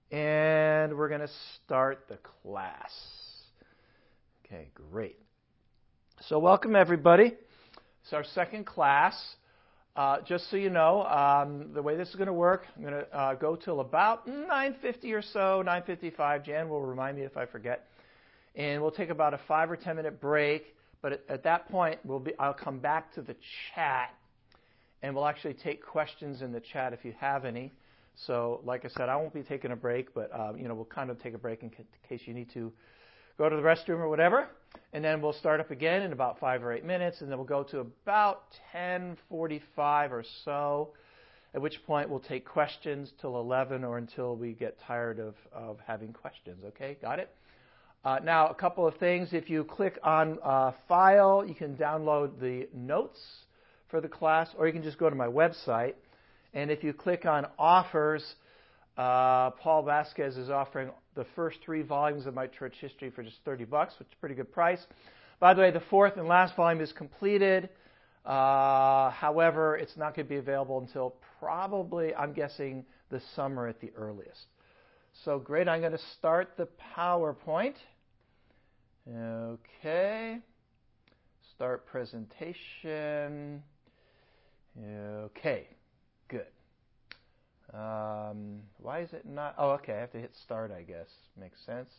And we're going to start the class. Okay, great. So welcome, everybody. It's our second class. Just so you know, the way this is going to work, I'm going to go till about 9:50 or so, 9:55. Jan will remind me if I forget. And we'll take about a 5 or 10 minute break. But at that point, I'll come back to the chat, and we'll actually take questions in the chat if you have any. So, like I said, I won't be taking a break, but we'll kind of take a break in case you need to go to the restroom or whatever. And then we'll start up again in about 5 or 8 minutes, and then we'll go to about 10:45 or so, at which point we'll take questions till 11 or until we get tired of having questions. Okay, got it? Now, a couple of things. If you click on File, you can download the notes for the class, or you can just go to my website. And if you click on Offers, Paul Vasquez is offering the first 3 volumes of my church history for just $30, which is a pretty good price. By the way, the 4th and last volume is completed. However, it's not going to be available until probably, I'm guessing, the summer at the earliest. So great, I'm going to start the PowerPoint. Okay. Start presentation. Okay. Good. Why is it not? Oh, okay. I have to hit start, I guess. Makes sense.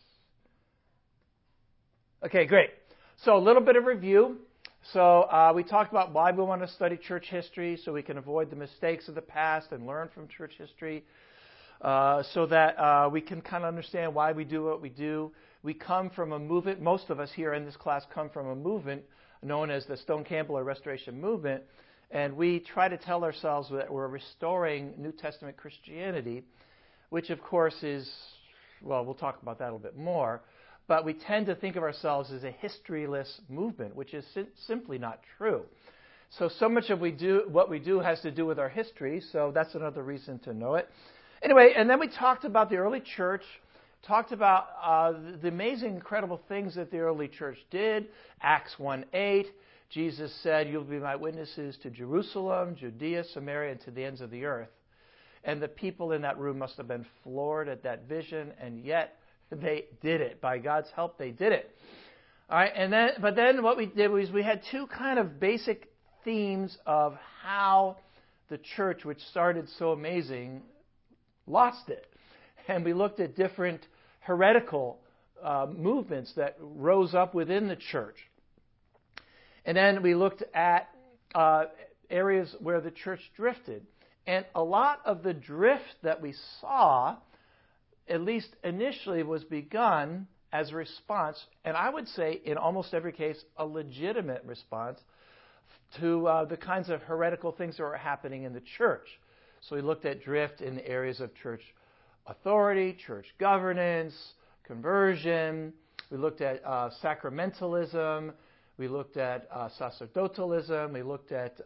Okay, great. So a little bit of review. So we talked about why we want to study church history, so we can avoid the mistakes of the past and learn from church history, so that we can kind of understand why we do what we do. We come from a movement. Most of us here in this class come from a movement known as the Stone Campbell or Restoration Movement. And we try to tell ourselves that we're restoring New Testament Christianity, which, of course, is, well, we'll talk about that a little bit more. But we tend to think of ourselves as a historyless movement, which is simply not true. So much of what we do has to do with our history, so that's another reason to know it. Anyway, and then we talked about the early church, talked about the amazing, incredible things that the early church did. Acts 1:8. Jesus said, "You'll be my witnesses to Jerusalem, Judea, Samaria, and to the ends of the earth." And the people in that room must have been floored at that vision, and yet they did it. By God's help, they did it. All right, but then what we did was we had 2 kind of basic themes of how the church, which started so amazing, lost it. And we looked at different heretical movements that rose up within the church. And then we looked at areas where the church drifted. And a lot of the drift that we saw, at least initially, was begun as a response, and I would say in almost every case, a legitimate response to the kinds of heretical things that were happening in the church. So we looked at drift in the areas of church authority, church governance, conversion. We looked at sacramentalism. We looked at sacerdotalism. We looked at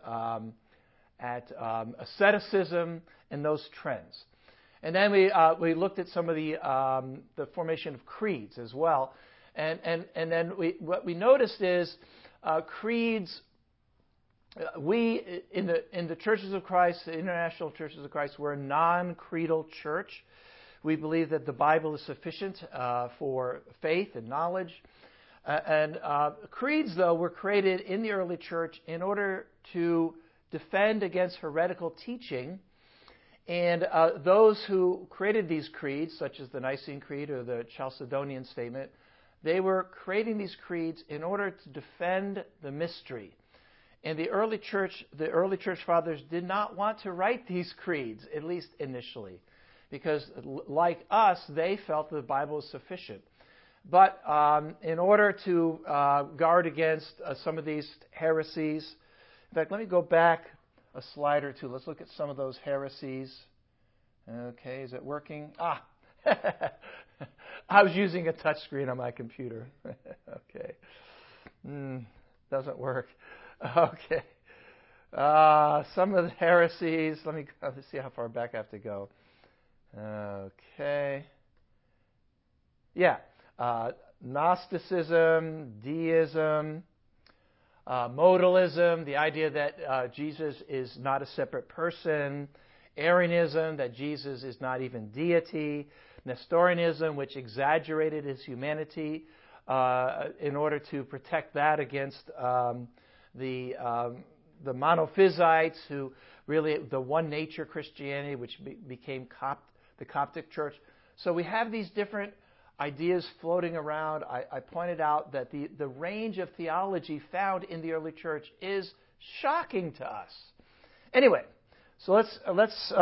asceticism and those trends. And then we looked at some of the formation of creeds as well. And then what we noticed is creeds. We in the Churches of Christ, the International Churches of Christ, we're a non-creedal church. We believe that the Bible is sufficient for faith and knowledge. And creeds, though, were created in the early church in order to defend against heretical teaching. And those who created these creeds, such as the Nicene Creed or the Chalcedonian Statement, they were creating these creeds in order to defend the mystery. And the early church fathers did not want to write these creeds, at least initially, because like us, they felt the Bible was sufficient. But in order to guard against some of these heresies, in fact, let me go back a slide or 2. Let's look at some of those heresies. Okay, is it working? I was using a touch screen on my computer. Okay. Doesn't work. Okay. Some of the heresies. Let me see how far back I have to go. Okay. Yeah. Gnosticism, deism, modalism, the idea that Jesus is not a separate person, Arianism, that Jesus is not even deity, Nestorianism, which exaggerated his humanity in order to protect that against the monophysites, who really, the one nature Christianity, which became the Coptic Church. So we have these different ideas floating around. I pointed out that the range of theology found in the early church is shocking to us. Anyway, so let's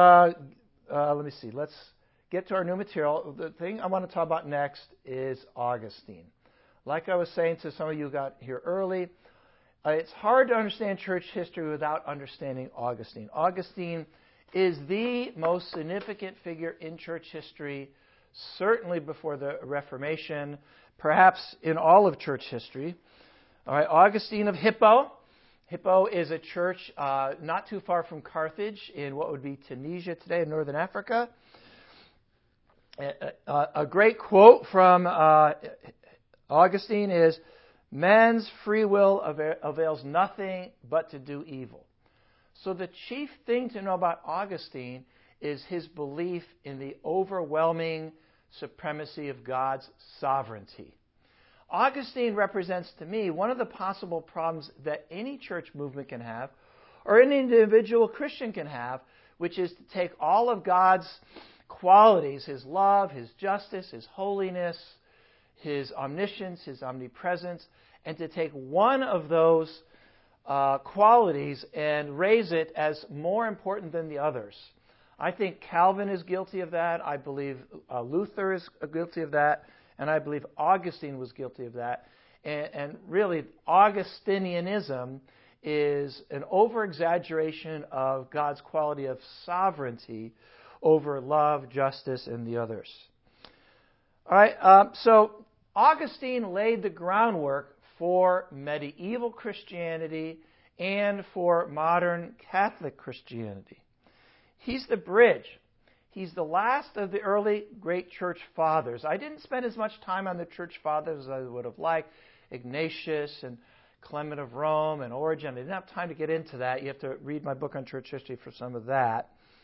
get to our new material. The thing I want to talk about next is Augustine. Like I was saying to some of you who got here early, it's hard to understand church history without understanding Augustine. Augustine is the most significant figure in church history, certainly before the Reformation, perhaps in all of church history. All right, Augustine of Hippo. Hippo is a church not too far from Carthage in what would be Tunisia today in northern Africa. A great quote from Augustine is, "Man's free will avails nothing but to do evil." So the chief thing to know about Augustine is his belief in the overwhelming supremacy of God's sovereignty. Augustine represents to me one of the possible problems that any church movement can have, or any individual Christian can have, which is to take all of God's qualities, His love, His justice, His holiness, His omniscience, His omnipresence, and to take one of those qualities and raise it as more important than the others. I think Calvin is guilty of that. I believe Luther is guilty of that. And I believe Augustine was guilty of that. And really, Augustinianism is an over-exaggeration of God's quality of sovereignty over love, justice, and the others. All right, so Augustine laid the groundwork for medieval Christianity and for modern Catholic Christianity. He's the bridge. He's the last of the early great church fathers. I didn't spend as much time on the church fathers as I would have liked. Ignatius and Clement of Rome and Origen. I didn't have time to get into that. You have to read my book on church history for some of that.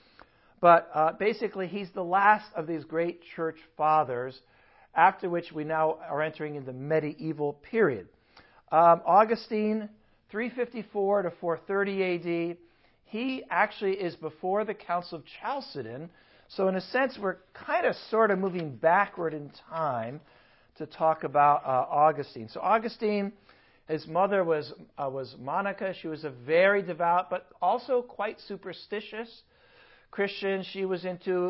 But basically, he's the last of these great church fathers, after which we now are entering in the medieval period. Augustine, 354 to 430 A.D., he actually is before the Council of Chalcedon. So in a sense, we're kind of sort of moving backward in time to talk about Augustine. So Augustine, his mother was Monica. She was a very devout, but also quite superstitious Christian. She was into,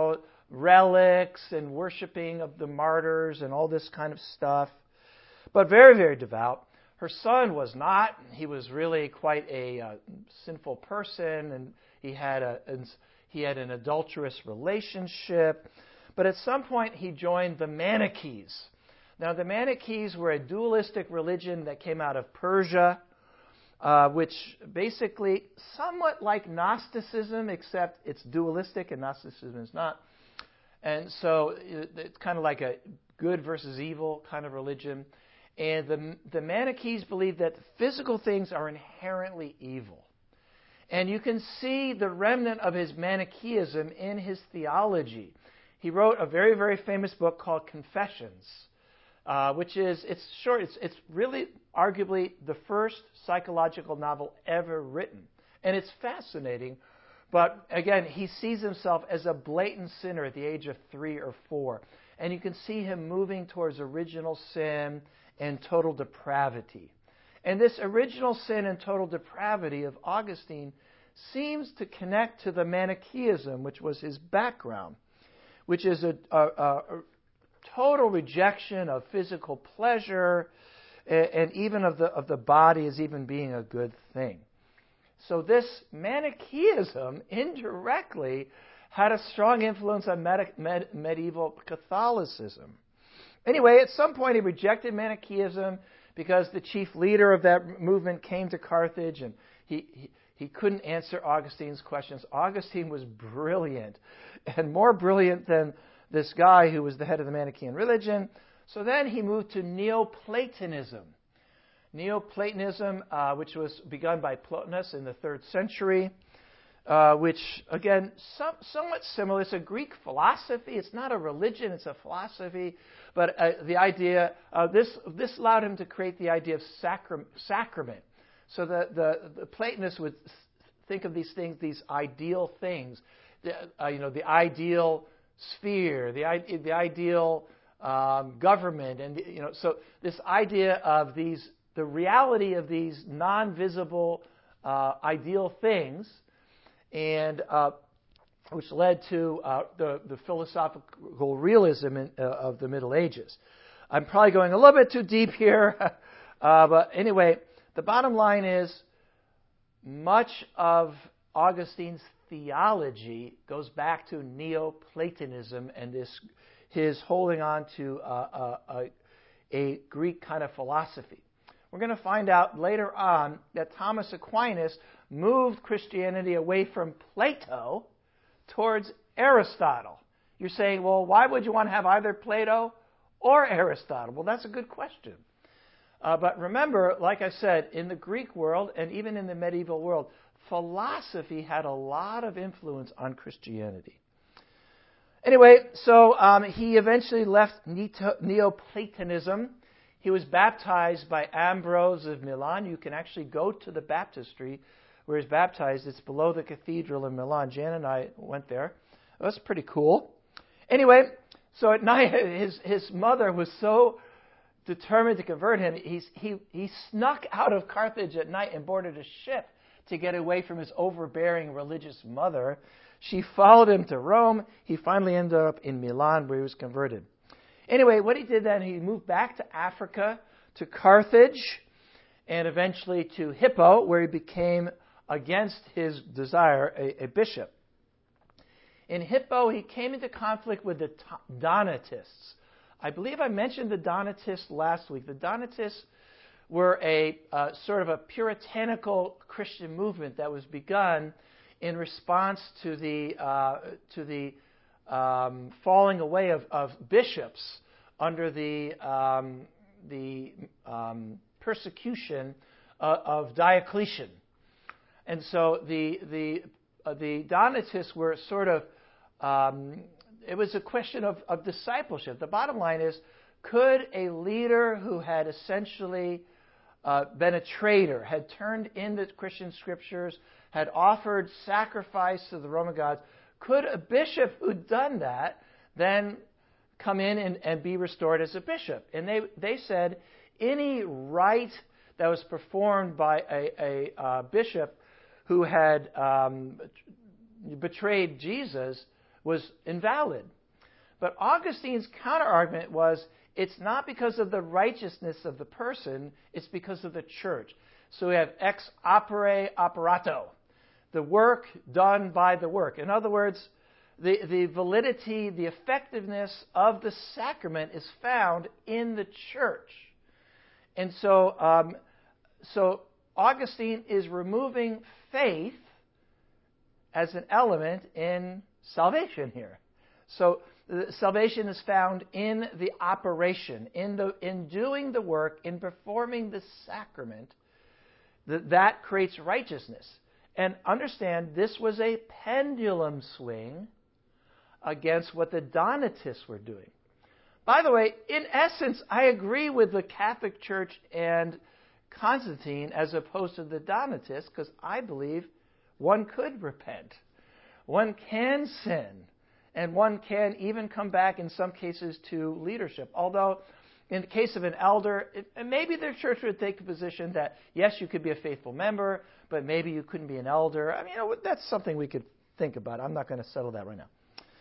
relics and worshiping of the martyrs and all this kind of stuff, but very, very devout. Her son was not. He was really quite a sinful person, and he had an adulterous relationship. But at some point, he joined the Manichees. Now, the Manichees were a dualistic religion that came out of Persia, which basically, somewhat like Gnosticism, except it's dualistic and Gnosticism is not. And so it's kind of like a good versus evil kind of religion. And the Manichees believe that physical things are inherently evil. And you can see the remnant of his Manichaeism in his theology. He wrote a very, very famous book called Confessions, which is, it's short, it's really arguably the first psychological novel ever written. And it's fascinating. But again, he sees himself as a blatant sinner at the age of 3 or 4. And you can see him moving towards original sin and total depravity. And this original sin and total depravity of Augustine seems to connect to the Manichaeism, which was his background, which is a total rejection of physical pleasure and even of the body as even being a good thing. So this Manichaeism indirectly had a strong influence on medieval Catholicism. Anyway, at some point he rejected Manichaeism because the chief leader of that movement came to Carthage and he couldn't answer Augustine's questions. Augustine was brilliant, and more brilliant than this guy who was the head of the Manichaean religion. So then he moved to Neoplatonism. Neoplatonism, which was begun by Plotinus in the 3rd century. which, again, somewhat similar. It's a Greek philosophy. It's not a religion. It's a philosophy. But the idea, this allowed him to create the idea of sacrament. So the Platonists would think of these things, these ideal things, the ideal sphere, the ideal government, and so this idea of the reality of these non-visible ideal things, and which led to the philosophical realism of the Middle Ages. I'm probably going a little bit too deep here, but anyway, the bottom line is much of Augustine's theology goes back to Neoplatonism and his holding on to a Greek kind of philosophy. We're going to find out later on that Thomas Aquinas moved Christianity away from Plato towards Aristotle. You're saying, well, why would you want to have either Plato or Aristotle? Well, that's a good question. But remember, like I said, in the Greek world and even in the medieval world, philosophy had a lot of influence on Christianity. Anyway, so he eventually left Neoplatonism. He was baptized by Ambrose of Milan. You can actually go to the baptistry where he's baptized. It's below the cathedral in Milan. Jan and I went there. It was pretty cool. Anyway, so at night, his mother was so determined to convert him, he snuck out of Carthage at night and boarded a ship to get away from his overbearing religious mother. She followed him to Rome. He finally ended up in Milan where he was converted. Anyway, what he did then, he moved back to Africa, to Carthage, and eventually to Hippo, where he became, against his desire, a bishop. In Hippo, he came into conflict with the Donatists. I believe I mentioned the Donatists last week. The Donatists were a sort of a puritanical Christian movement that was begun in response to the falling away of bishops under the persecution of Diocletian. And so the Donatists were sort of, it was a question of discipleship. The bottom line is, could a leader who had essentially been a traitor, had turned in the Christian scriptures, had offered sacrifice to the Roman gods, could a bishop who'd done that then come in and be restored as a bishop? And they said any rite that was performed by a bishop who had betrayed Jesus was invalid. But Augustine's counterargument was, it's not because of the righteousness of the person, it's because of the church. So we have ex opere operato, the work done by the work. In other words, the validity, the effectiveness of the sacrament is found in the church. And so, so Augustine is removing faith as an element in salvation here. So salvation is found in the operation, in doing the work, in performing the sacrament. That creates righteousness. And understand, this was a pendulum swing against what the Donatists were doing. By the way, in essence, I agree with the Catholic Church and Constantine as opposed to the Donatists, because I believe one could repent. One can sin. And one can even come back in some cases to leadership. Although, in the case of an elder, maybe their church would take the position that, yes, you could be a faithful member, but maybe you couldn't be an elder. I mean, that's something we could think about. I'm not going to settle that right now.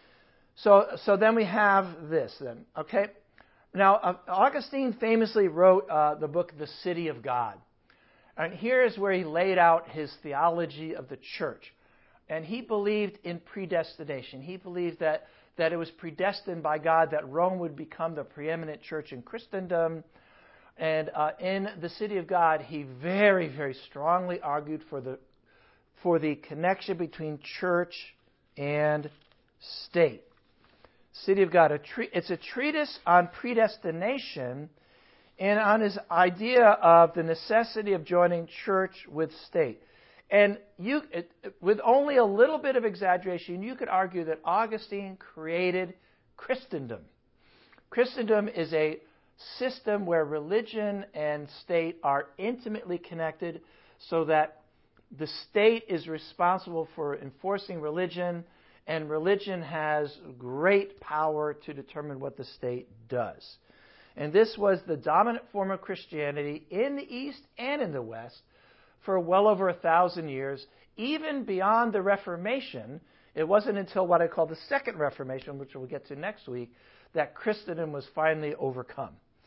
So then we have this then, okay? Now, Augustine famously wrote the book, The City of God. And here is where he laid out his theology of the church. And he believed in predestination. He believed that it was predestined by God that Rome would become the preeminent church in Christendom. And in The City of God, he very, very strongly argued for the connection between church and state. City of God, it's a treatise on predestination and on his idea of the necessity of joining church with state. And with only a little bit of exaggeration, you could argue that Augustine created Christendom. Christendom is a system where religion and state are intimately connected, so that the state is responsible for enforcing religion, and religion has great power to determine what the state does. And this was the dominant form of Christianity in the East and in the West for well over 1,000 years, even beyond the Reformation. It wasn't until what I call the Second Reformation, which we'll get to next week, that Christendom was finally overcome.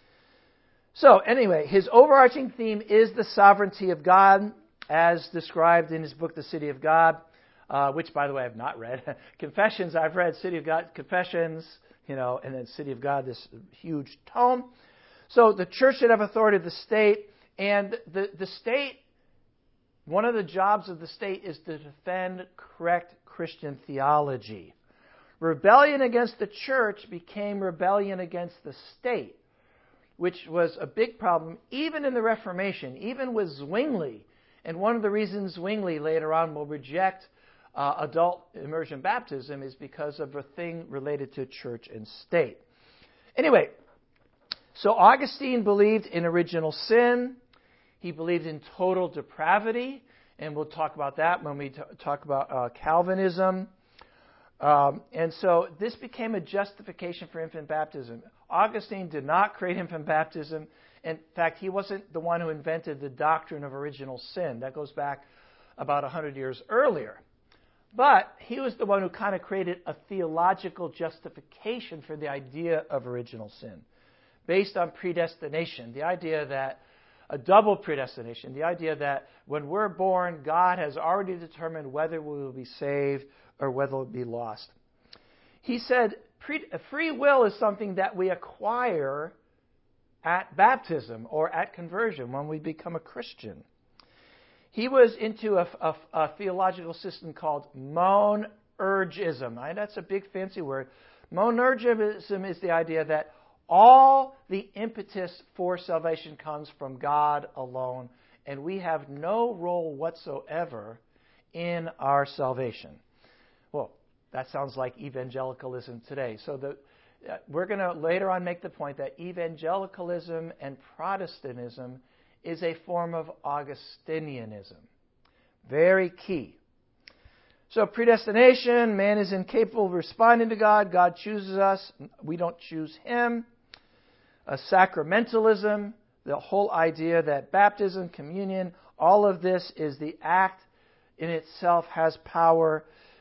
So anyway, his overarching theme is the sovereignty of God, as described in his book, The City of God, which, by the way, I've not read. Confessions, I've read. City of God, Confessions, and then City of God, this huge tome. So the church should have authority of the state, and the state, one of the jobs of the state is to defend correct Christian theology. Rebellion against the church became rebellion against the state, which was a big problem even in the Reformation, even with Zwingli. And one of the reasons Zwingli later on will reject adult immersion baptism is because of a thing related to church and state. Anyway, so Augustine believed in original sin. He believed in total depravity, and we'll talk about that when we talk about Calvinism. And so this became a justification for infant baptism. Augustine did not create infant baptism. In fact, he wasn't the one who invented the doctrine of original sin. That goes back about 100 years earlier. But he was the one who kind of created a theological justification for the idea of original sin, based on predestination, the idea that a double predestination, the idea that when we're born, God has already determined whether we will be saved or whether we'll be lost. He said free will is something that we acquire at baptism or at conversion when we become a Christian. He was into a theological system called monergism. That's a big fancy word. Monergism is the idea that all the impetus for salvation comes from God alone, and we have no role whatsoever in our salvation. Well, that sounds like evangelicalism today. So we're going to later on make the point that evangelicalism and Protestantism is a form of Augustinianism. Very key. So predestination, man is incapable of responding to God. God chooses us. We don't choose him. Sacramentalism, the whole idea that baptism, communion, all of this is the act in itself has power.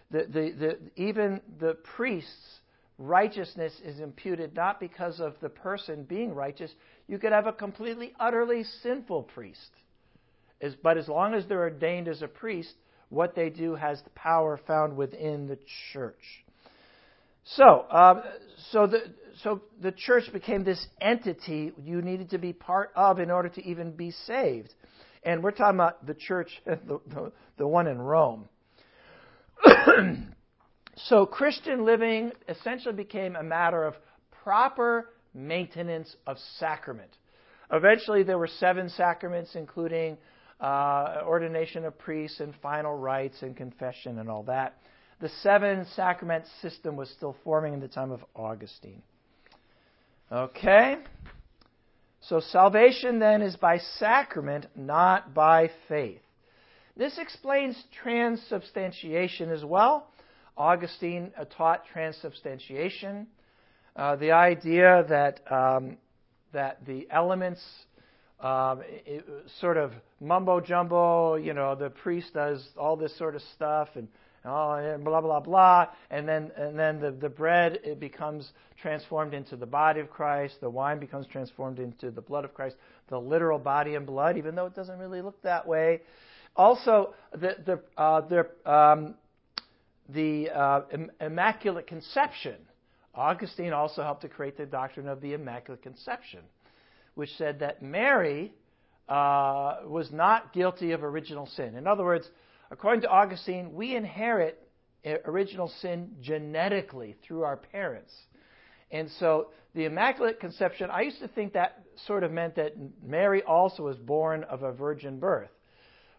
Even the priest's righteousness is imputed not because of the person being righteous. You could have a completely, utterly sinful priest. But as long as they're ordained as a priest, what they do has the power found within the church. So the church became this entity you needed to be part of in order to even be saved. And we're talking about the church, the one in Rome. So Christian living essentially became a matter of proper maintenance of sacrament. Eventually there were 7 sacraments, including ordination of priests and final rites and confession and all that. The 7 sacrament system was still forming in the time of Augustine. Okay? So salvation then is by sacrament, not by faith. This explains transubstantiation as well. Augustine taught transubstantiation, the idea that the elements, sort of mumbo jumbo, the priest does all this sort of stuff and blah blah blah, and then the bread, it becomes transformed into the body of Christ. The wine becomes transformed into the blood of Christ, the literal body and blood, even though it doesn't really look that way. Also, the Immaculate Conception. Augustine also helped to create the doctrine of the Immaculate Conception, which said that Mary was not guilty of original sin. In other words, according to Augustine, we inherit original sin genetically through our parents. And so the Immaculate Conception, I used to think that sort of meant that Mary also was born of a virgin birth.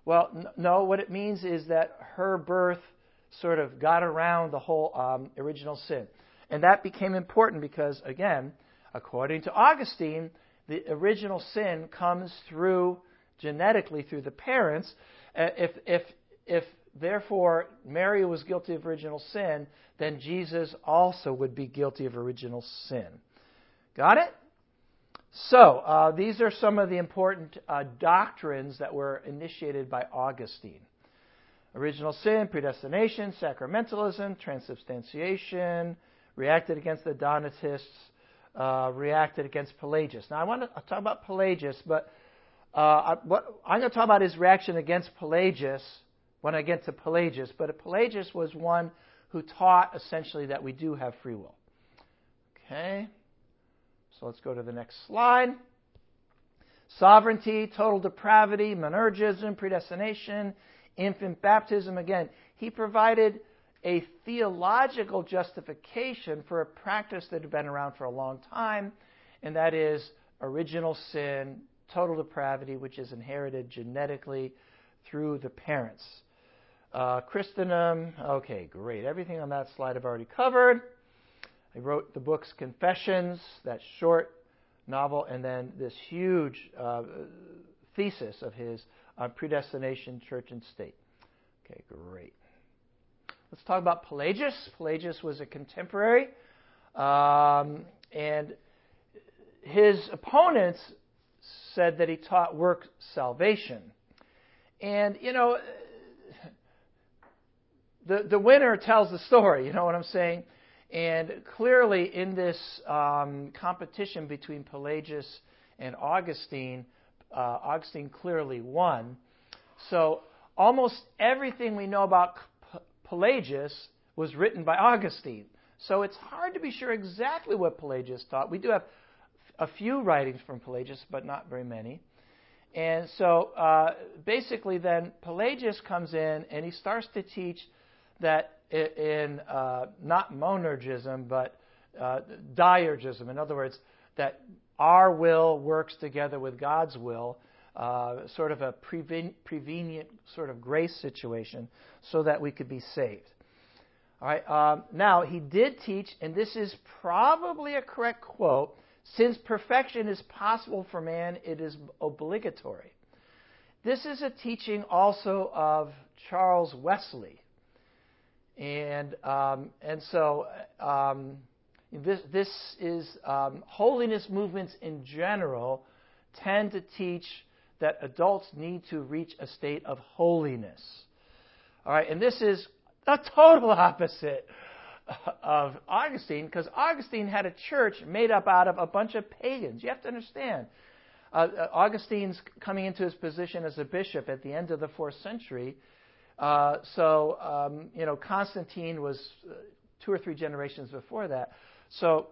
Well, no, what it means is that her birth sort of got around the whole original sin. And that became important because, again, according to Augustine, the original sin comes through genetically through the parents. If therefore Mary was guilty of original sin, then Jesus also would be guilty of original sin. Got it? So these are some of the important doctrines that were initiated by Augustine. Original sin, predestination, sacramentalism, transubstantiation, reacted against the Donatists, reacted against Pelagius. Now I want to talk about Pelagius, but what I'm going to talk about his reaction against Pelagius when I get to Pelagius. But Pelagius was one who taught essentially that we do have free will. Okay, so let's go to the next slide. Sovereignty, total depravity, monergism, predestination, infant baptism. Again, he provided a theological justification for a practice that had been around for a long time, and that is original sin, total depravity, which is inherited genetically through the parents. Christendom, okay, great. Everything on that slide I've already covered. I wrote the books Confessions, that short novel, and then this huge thesis of his on predestination, church, and state. Okay, great. Let's talk about Pelagius. Pelagius was a contemporary, and his opponents said that he taught work salvation. And, you know, the winner tells the story, you know what I'm saying? And clearly in this competition between Pelagius and Augustine, Augustine clearly won. So almost everything we know about Pelagius was written by Augustine. So it's hard to be sure exactly what Pelagius taught. We do have a few writings from Pelagius, but not very many. And so basically then Pelagius comes in and he starts to teach that in not monergism, but diergism. In other words, that our will works together with God's will, sort of a prevenient sort of grace situation, so that we could be saved. All right. Now, he did teach, and this is probably a correct quote, since perfection is possible for man, it is obligatory. This is a teaching also of Charles Wesley. And so this is holiness movements in general tend to teach that adults need to reach a state of holiness. All right, and this is a total opposite of Augustine, because Augustine had a church made up out of a bunch of pagans. You have to understand, Augustine's coming into his position as a bishop at the end of the 4th century. Constantine was 2 or 3 generations before that. So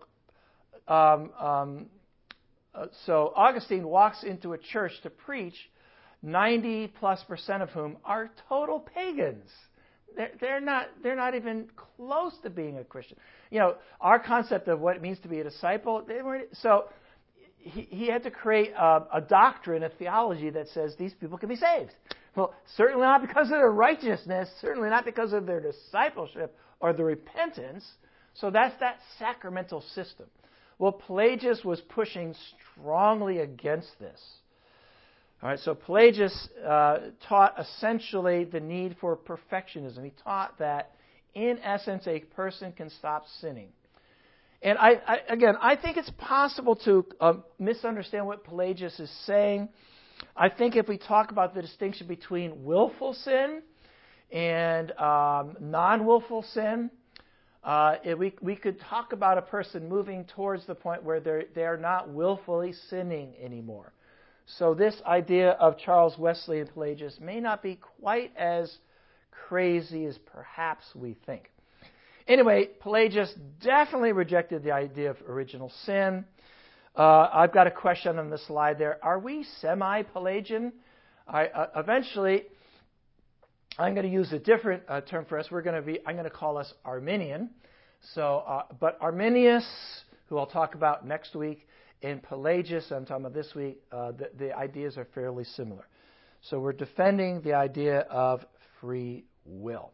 Augustine walks into a church to preach, 90+% of whom are total pagans. They're not even close to being a Christian. You know, our concept of what it means to be a disciple, they weren't. So he had to create a doctrine, a theology that says these people can be saved. Well, certainly not because of their righteousness, certainly not because of their discipleship or their repentance. So that's that sacramental system. Well, Pelagius was pushing strongly against this. All right, so Pelagius taught essentially the need for perfectionism. He taught that, in essence, a person can stop sinning. And I think it's possible to misunderstand what Pelagius is saying. I think if we talk about the distinction between willful sin and non-willful sin, we could talk about a person moving towards the point where they're not willfully sinning anymore. So this idea of Charles Wesley and Pelagius may not be quite as crazy as perhaps we think. Anyway, Pelagius definitely rejected the idea of original sin. I've got a question on the slide there. Are we semi-Pelagian? Eventually, I'm going to use a different term for us. I'm going to call us Arminian. But Arminius, who I'll talk about next week, and Pelagius, I'm talking about this week, the ideas are fairly similar. So we're defending the idea of free will.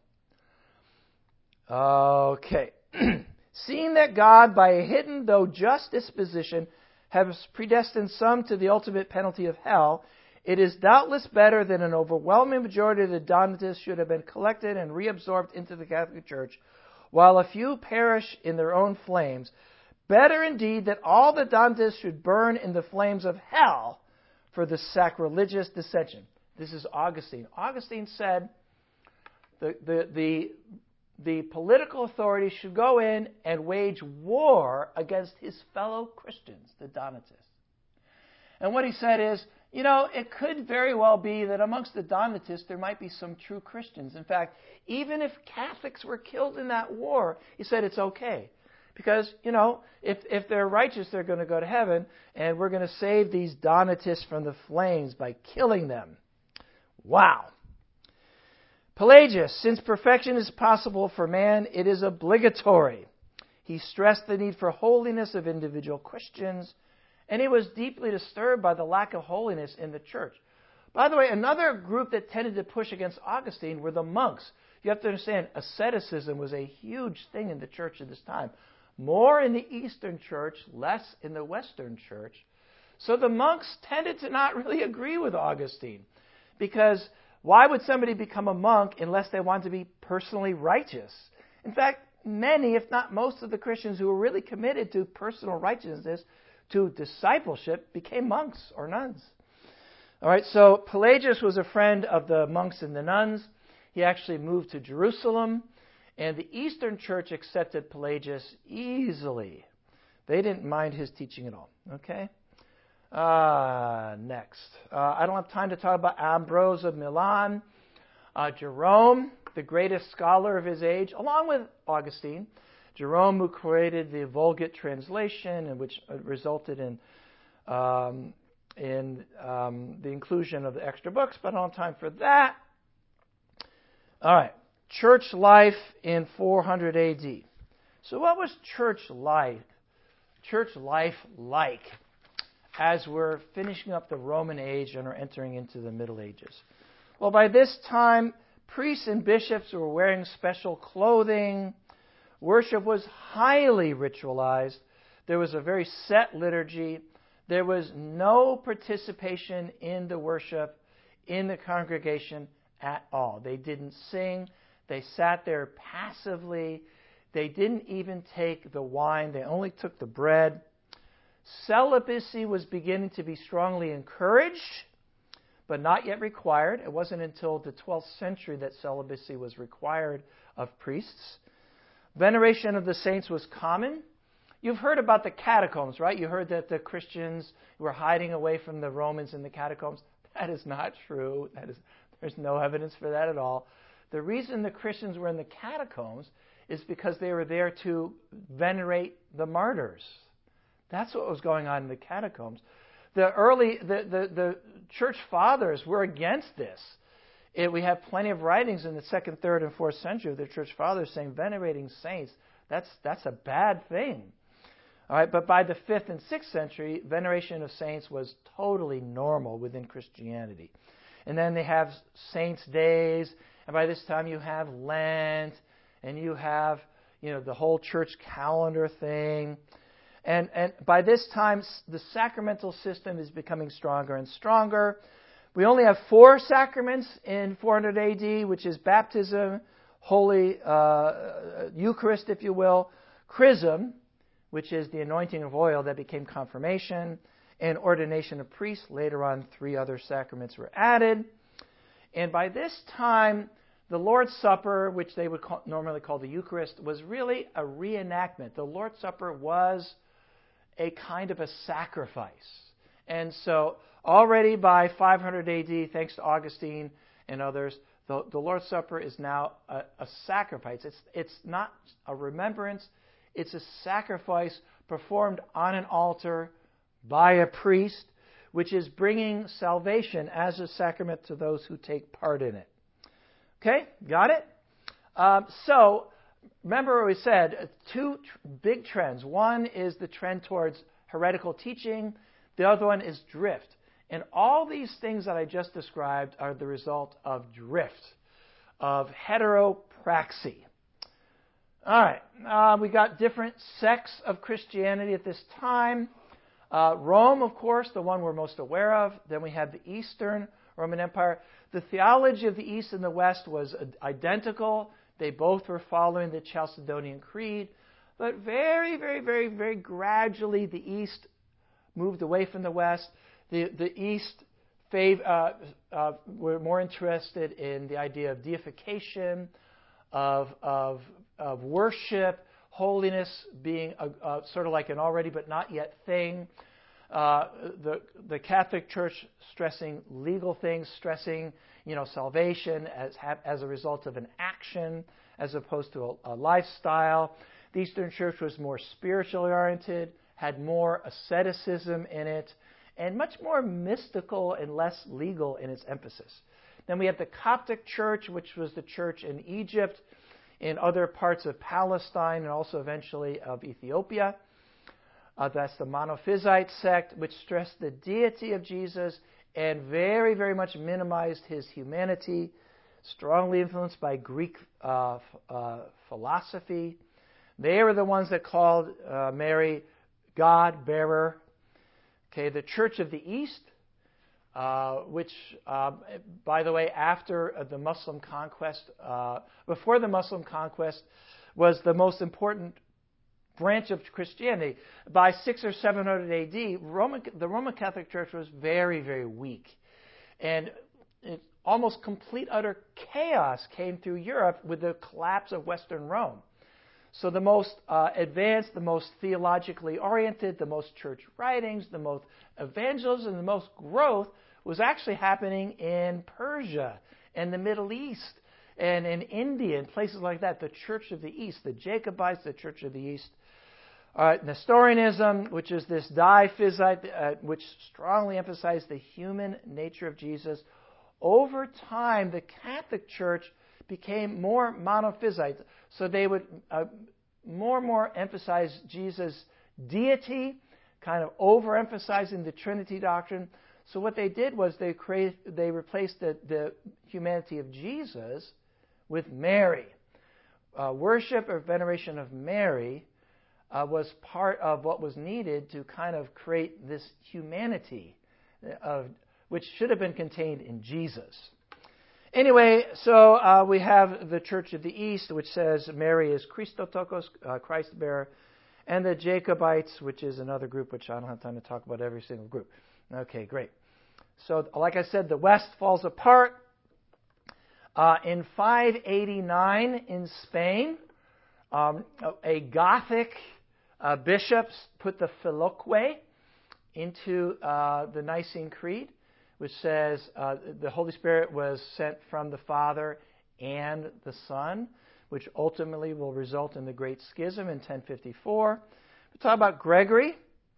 Okay. Seeing that God, by a hidden though just disposition, has predestined some to the ultimate penalty of hell, it is doubtless better that an overwhelming majority of the Donatists should have been collected and reabsorbed into the Catholic Church, while a few perish in their own flames. Better indeed that all the Donatists should burn in the flames of hell for the sacrilegious dissension. This is Augustine. Augustine said the political authorities should go in and wage war against his fellow Christians, the Donatists. And what he said is, it could very well be that amongst the Donatists there might be some true Christians. In fact, even if Catholics were killed in that war, he said it's okay. Because, if they're righteous, they're going to go to heaven, and we're going to save these Donatists from the flames by killing them. Wow. Pelagius, since perfection is possible for man, it is obligatory. He stressed the need for holiness of individual Christians, and he was deeply disturbed by the lack of holiness in the church. By the way, another group that tended to push against Augustine were the monks. You have to understand, asceticism was a huge thing in the church at this time. More in the Eastern church, less in the Western church. So the monks tended to not really agree with Augustine. Because why would somebody become a monk unless they want to be personally righteous? In fact, many, if not most of the Christians who were really committed to personal righteousness, to discipleship, became monks or nuns. All right, so Pelagius was a friend of the monks and the nuns. He actually moved to Jerusalem, and the Eastern Church accepted Pelagius easily. They didn't mind his teaching at all. Okay? Next. I don't have time to talk about Ambrose of Milan. Jerome, the greatest scholar of his age, along with Augustine. Jerome, who created the Vulgate translation, and which resulted in the inclusion of the extra books, but I don't have time for that. All right. Church life in 400 AD. So what was church life like as we're finishing up the Roman age and are entering into the Middle Ages? Well, by this time, priests and bishops were wearing special clothing. Worship was highly ritualized. There was a very set liturgy. There was no participation in the worship in the congregation at all. They didn't sing. They sat there passively. They didn't even take the wine. They only took the bread. Celibacy was beginning to be strongly encouraged, but not yet required. It wasn't until the 12th century that celibacy was required of priests. Veneration of the saints was common. You've heard about the catacombs, right? You heard that the Christians were hiding away from the Romans in the catacombs. That is not true. There's no evidence for that at all. The reason the Christians were in the catacombs is because they were there to venerate the martyrs. That's what was going on in the catacombs. The church fathers were against this. We have plenty of writings in the 2nd, 3rd, and 4th century of the church fathers saying venerating saints, that's a bad thing. All right, but by the 5th and 6th century, veneration of saints was totally normal within Christianity. And then they have saints' days, and by this time you have Lent, and you have the whole church calendar thing. And by this time, the sacramental system is becoming stronger and stronger. We only have 4 sacraments in 400 AD, which is baptism, Holy Eucharist, if you will, chrism, which is the anointing of oil that became confirmation, and ordination of priests. Later on, 3 other sacraments were added. And by this time, the Lord's Supper, which they would normally call the Eucharist, was really a reenactment. The Lord's Supper was a kind of a sacrifice. And so already by 500 AD, thanks to Augustine and others, the Lord's Supper is now a sacrifice. It's not a remembrance. It's a sacrifice performed on an altar by a priest, which is bringing salvation as a sacrament to those who take part in it. Okay, got it? So, remember we said 2 big trends. One is the trend towards heretical teaching. The other one is drift. And all these things that I just described are the result of drift, of heteropraxy. All right, we got different sects of Christianity at this time. Rome, of course, the one we're most aware of. Then we have the Eastern Roman Empire. The theology of the East and the West was identical. They both were following the Chalcedonian Creed. But very, very, very, very gradually, the East moved away from the West. The East were more interested in the idea of deification, of worship, holiness being sort of like an already but not yet thing. The Catholic Church stressing legal things, stressing salvation as a result of an action as opposed to a lifestyle. The Eastern Church was more spiritually oriented, had more asceticism in it, and much more mystical and less legal in its emphasis. Then we have the Coptic Church, which was the church in Egypt, in other parts of Palestine, and also eventually of Ethiopia. That's the Monophysite sect, which stressed the deity of Jesus and very, very much minimized his humanity, strongly influenced by Greek philosophy. They were the ones that called Mary God-bearer. Okay, the Church of the East, which, by the way, after the Muslim conquest, before the Muslim conquest, was the most important branch of Christianity. By 600 or 700 A.D., the Roman Catholic Church was very, very weak. And almost complete, utter chaos came through Europe with the collapse of Western Rome. So the most advanced, the most theologically oriented, the most church writings, the most evangelism, the most growth was actually happening in Persia and the Middle East and in India and places like that. The Church of the East, the Jacobites, the Church of the East. Nestorianism, which is this diphysite, which strongly emphasized the human nature of Jesus. Over time, the Catholic Church became more monophysite. So they would more and more emphasize Jesus' deity, kind of overemphasizing the Trinity doctrine. So what they did was they replaced the humanity of Jesus with Mary. Worship or veneration of Mary was part of what was needed to kind of create this humanity, which should have been contained in Jesus. Anyway, so we have the Church of the East, which says Mary is Christotokos, Christ-bearer, and the Jacobites, which is another group, which I don't have time to talk about every single group. Okay, great. So, like I said, the West falls apart. In 589 in Spain, a Gothic bishop put the Filioque into the Nicene Creed, which says the Holy Spirit was sent from the Father and the Son, which ultimately will result in the Great Schism in 1054. We talk about Gregory.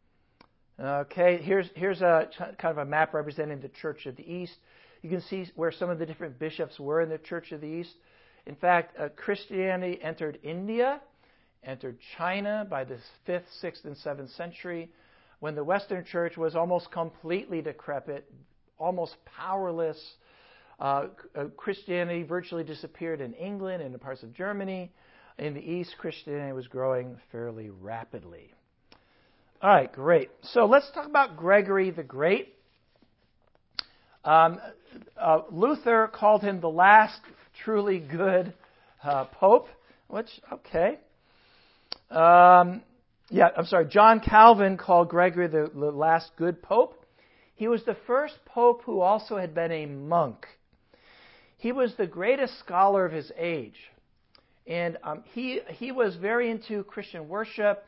Okay, here's a kind of a map representing the Church of the East. You can see where some of the different bishops were in the Church of the East. In fact, Christianity entered India, entered China by the 5th, 6th, and 7th century, when the Western Church was almost completely decrepit, almost powerless. Christianity virtually disappeared in England and in parts of Germany. In the East, Christianity was growing fairly rapidly. All right, great. So let's talk about Gregory the Great. Luther called him the last truly good pope, which, okay. John Calvin called Gregory the last good pope. He was the first pope who also had been a monk. He was the greatest scholar of his age. And he was very into Christian worship,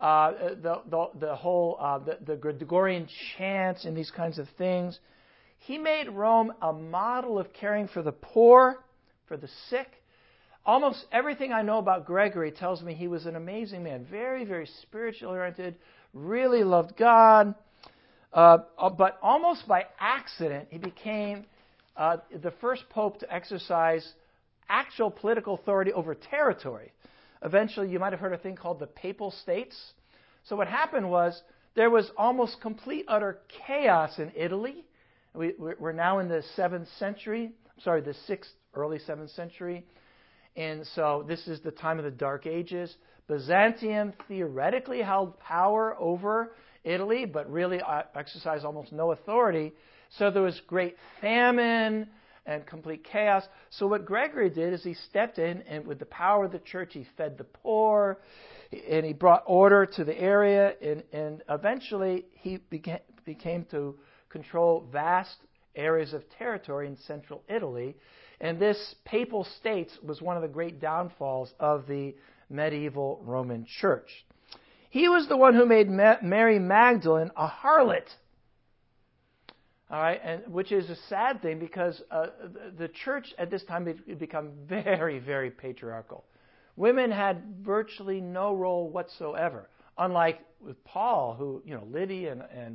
the Gregorian chants and these kinds of things. He made Rome a model of caring for the poor, for the sick. Almost everything I know about Gregory tells me he was an amazing man, very, very spiritually oriented, really loved God. But almost by accident, he became the first pope to exercise actual political authority over territory. Eventually, you might have heard a thing called the Papal States. So what happened was there was almost complete, utter chaos in Italy We're now in the 7th century. Sorry, the 6th, early 7th century. And so this is the time of the Dark Ages. Byzantium theoretically held power over Italy, but really exercised almost no authority. So there was great famine and complete chaos. So what Gregory did is he stepped in, and with the power of the church, he fed the poor, and he brought order to the area, and eventually he became to control vast areas of territory in central Italy. And this papal states was one of the great downfalls of the medieval Roman Church. He was the one who made Mary Magdalene a harlot. All right, and which is a sad thing because the church at this time had become very, very patriarchal. Women had virtually no role whatsoever. Unlike with Paul, who Lydia and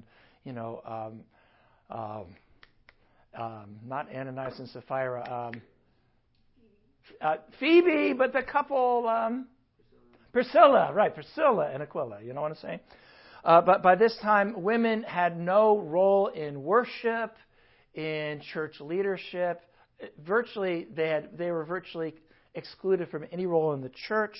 not Ananias and Sapphira, Phoebe, but the couple, Priscilla and Aquila. You know what I'm saying? But by this time, women had no role in worship, in church leadership. Virtually, they were virtually excluded from any role in the church.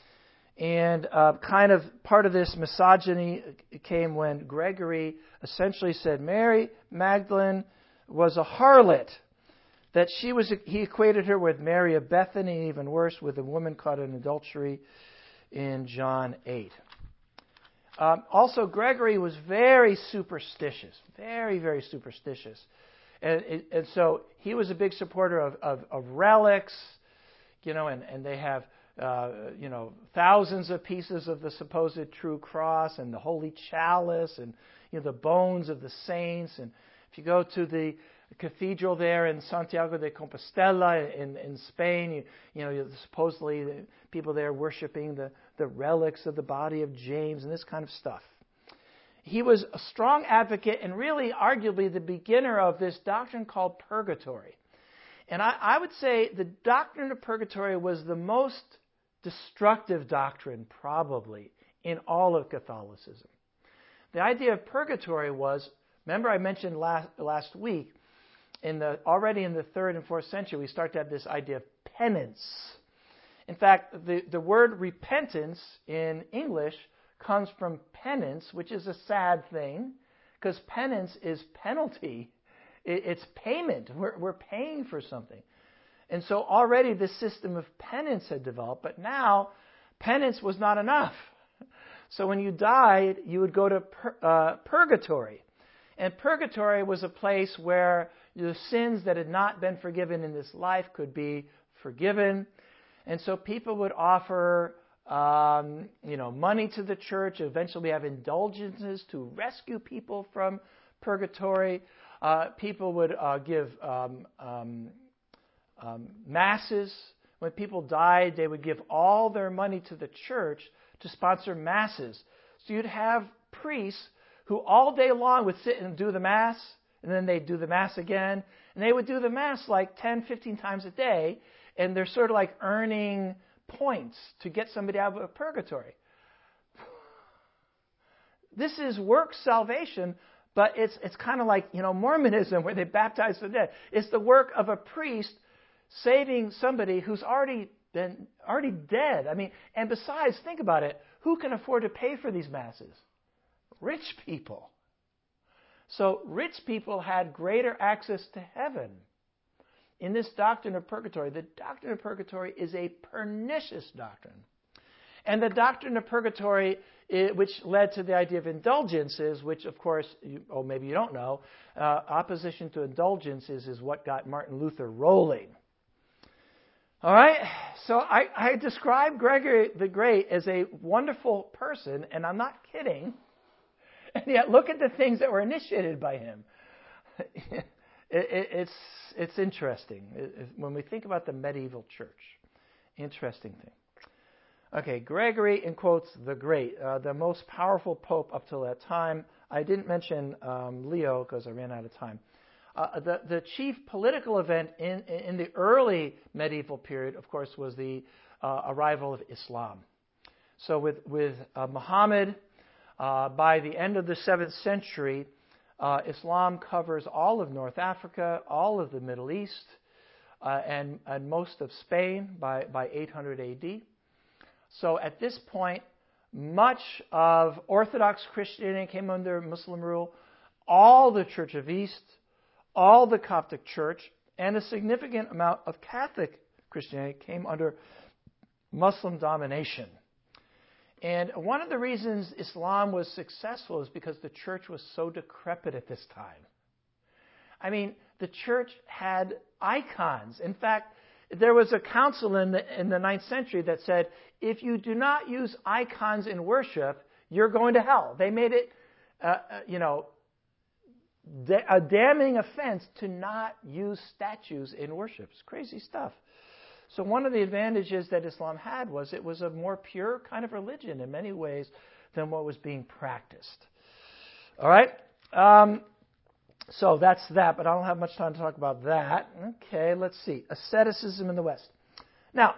And kind of part of this misogyny came when Gregory essentially said Mary Magdalene was a harlot. That he equated her with Mary of Bethany, even worse, with a woman caught in adultery in John 8. Also, Gregory was very superstitious, very, very superstitious. And so he was a big supporter of relics, and they have, thousands of pieces of the supposed true cross and the holy chalice and, the bones of the saints. And if you go to the cathedral there in Santiago de Compostela in Spain, supposedly the people there worshiping the relics of the body of James and this kind of stuff. He was a strong advocate and really arguably the beginner of this doctrine called purgatory. And I would say the doctrine of purgatory was the most destructive doctrine probably in all of Catholicism. The idea of purgatory was, remember I mentioned last week, already in the 3rd and 4th century, we start to have this idea of penance. In fact, the word repentance in English comes from penance, which is a sad thing, because penance is penalty. It's payment. We're paying for something. And so already this system of penance had developed, but now penance was not enough. So when you died, you would go to purgatory. And purgatory was a place where the sins that had not been forgiven in this life could be forgiven. And so people would offer, money to the church. Eventually we have indulgences to rescue people from purgatory. People would give masses. When people died, they would give all their money to the church to sponsor masses. So you'd have priests who all day long would sit and do the Mass, and then they'd do the Mass again, and they would do the Mass like 10, 15 times a day, and they're sort of like earning points to get somebody out of purgatory. This is work salvation, but it's kind of like, Mormonism, where they baptize the dead. It's the work of a priest saving somebody who's already dead. I mean, and besides, think about it. Who can afford to pay for these masses? Rich people. So rich people had greater access to heaven. In this doctrine of purgatory, the doctrine of purgatory is a pernicious doctrine. And the doctrine of purgatory, which led to the idea of indulgences, which of course, maybe you don't know, opposition to indulgences is what got Martin Luther rolling. All right, so I describe Gregory the Great as a wonderful person, and I'm not kidding. And yet, look at the things that were initiated by him. It's interesting when we think about the medieval church. Interesting thing. Okay, Gregory, in quotes, the Great, the most powerful pope up till that time. I didn't mention Leo because I ran out of time. The chief political event in the early medieval period, of course, was the arrival of Islam. So with Muhammad, by the end of the 7th century, Islam covers all of North Africa, all of the Middle East, and most of Spain by 800 AD. So at this point, much of Orthodox Christianity came under Muslim rule, all the Church of East, all the Coptic Church, and a significant amount of Catholic Christianity came under Muslim domination. And one of the reasons Islam was successful is because the church was so decrepit at this time. I mean, the church had icons. In fact, there was a council in the 9th century that said, if you do not use icons in worship, you're going to hell. They made it, a damning offense to not use statues in worship. It's crazy stuff. So one of the advantages that Islam had was it was a more pure kind of religion in many ways than what was being practiced. All right? So that's that, but I don't have much time to talk about that. Okay, let's see. Asceticism in the West. Now,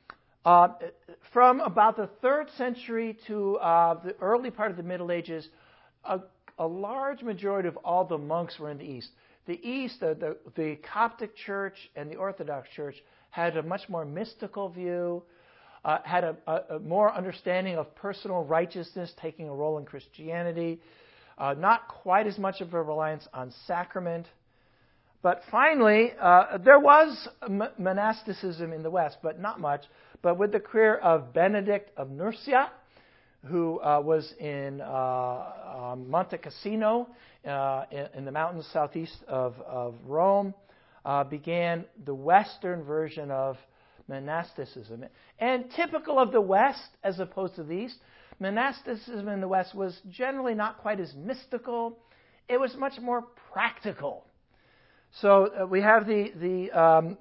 from about the 3rd century to the early part of the Middle Ages, a large majority of all the monks were in the East. The East, the Coptic Church and the Orthodox Church had a much more mystical view, had a more understanding of personal righteousness taking a role in Christianity, not quite as much of a reliance on sacrament. But finally, there was monasticism in the West, but not much. But with the career of Benedict of Nursia, who was in Monte Cassino in the mountains southeast of Rome, began the Western version of monasticism. And typical of the West, as opposed to the East, monasticism in the West was generally not quite as mystical. It was much more practical. So we have the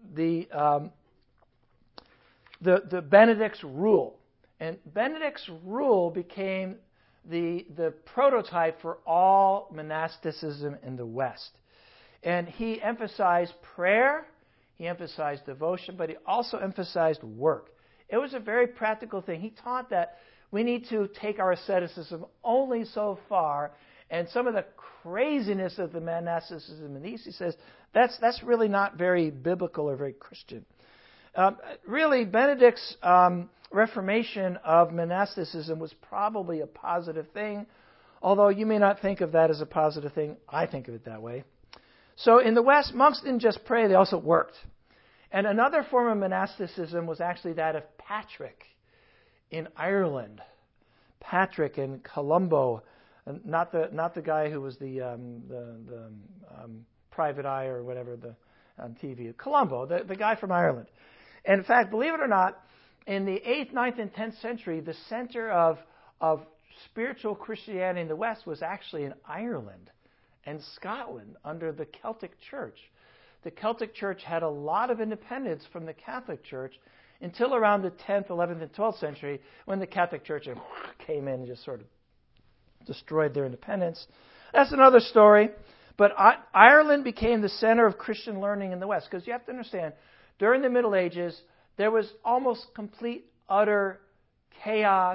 Benedict's rule. And Benedict's rule became the prototype for all monasticism in the West. And he emphasized prayer, he emphasized devotion, but he also emphasized work. It was a very practical thing. He taught that we need to take our asceticism only so far, and some of the craziness of the monasticism in the East, he says, that's really not very biblical or very Christian. Really, Benedict's reformation of monasticism was probably a positive thing, although you may not think of that as a positive thing. I think of it that way. So in the West, monks didn't just pray, they also worked. And another form of monasticism was actually that of Patrick in Ireland. Patrick in Colombo, not the guy who was the private eye or whatever on TV. Colombo, the guy from Ireland. And in fact, believe it or not, in the 8th, 9th, and 10th century, the center of spiritual Christianity in the West was actually in Ireland and Scotland under the Celtic Church. The Celtic Church had a lot of independence from the Catholic Church until around the 10th, 11th, and 12th century, when the Catholic Church came in and just sort of destroyed their independence. That's another story. But Ireland became the center of Christian learning in the West, because you have to understand, during the Middle Ages, there was almost complete, utter chaos.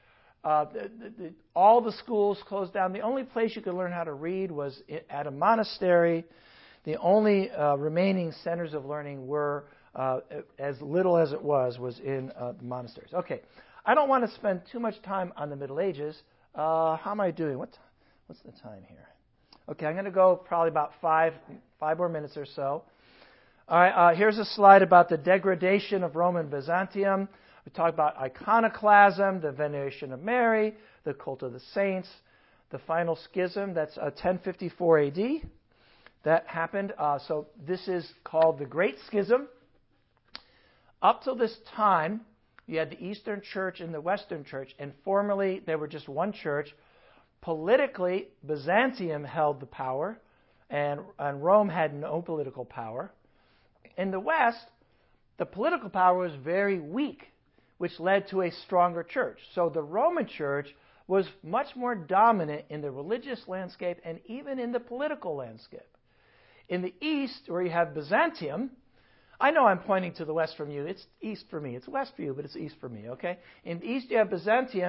All the schools closed down. The only place you could learn how to read was at a monastery. The only remaining centers of learning were, as little as it was in the monasteries. Okay, I don't want to spend too much time on the Middle Ages. How am I doing? What's the time here? Okay, I'm going to go probably about five more minutes or so. All right, here's a slide about the degradation of Rome and Byzantium. We talk about iconoclasm, the veneration of Mary, the cult of the saints, the final schism. That's 1054 AD. That happened. So this is called the Great Schism. Up till this time, you had the Eastern Church and the Western Church, and formerly they were just one church. Politically, Byzantium held the power, and Rome had no political power. In the West, the political power was very weak, which led to a stronger church. So the Roman Church was much more dominant in the religious landscape and even in the political landscape. In the East, where you have Byzantium, I know I'm pointing to the West from you. It's East for me. It's West for you, but it's East for me, okay? In the East, you have Byzantium,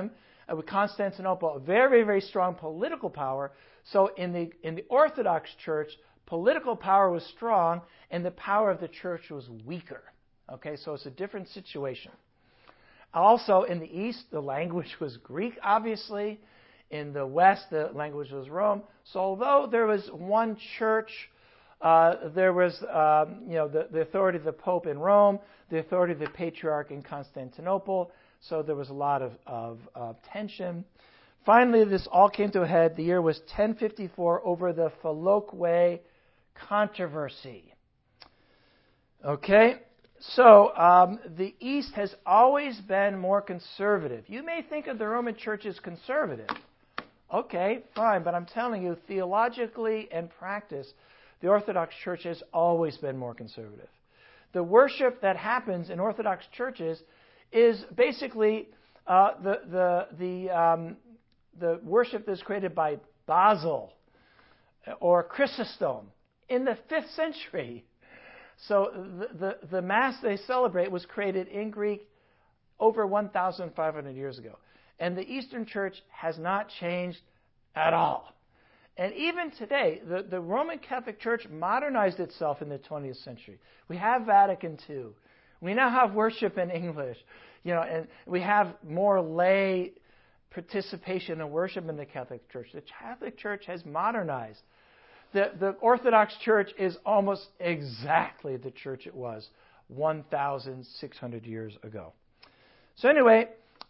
with Constantinople, a very, very strong political power. So in the Orthodox Church, political power was strong, and the power of the church was weaker. Okay, so it's a different situation. Also, in the East, the language was Greek, obviously. In the West, the language was Rome. So although there was one church, there was the authority of the Pope in Rome, the authority of the Patriarch in Constantinople. So there was a lot of tension. Finally, this all came to a head. The year was 1054 over the Filioque controversy. Okay, so the East has always been more conservative. You may think of the Roman Church as conservative. Okay, fine, but I'm telling you, theologically and practice, the Orthodox Church has always been more conservative. The worship that happens in Orthodox churches is basically the worship that's created by Basil or Chrysostom in the 5th century. So the Mass they celebrate was created in Greek over 1,500 years ago. And the Eastern Church has not changed at all. And even today, the Roman Catholic Church modernized itself in the 20th century. We have Vatican II. We now have worship in English. And we have more lay participation in worship in the Catholic Church. The Catholic Church has modernized. The Orthodox Church is almost exactly the church it was 1,600 years ago. So anyway,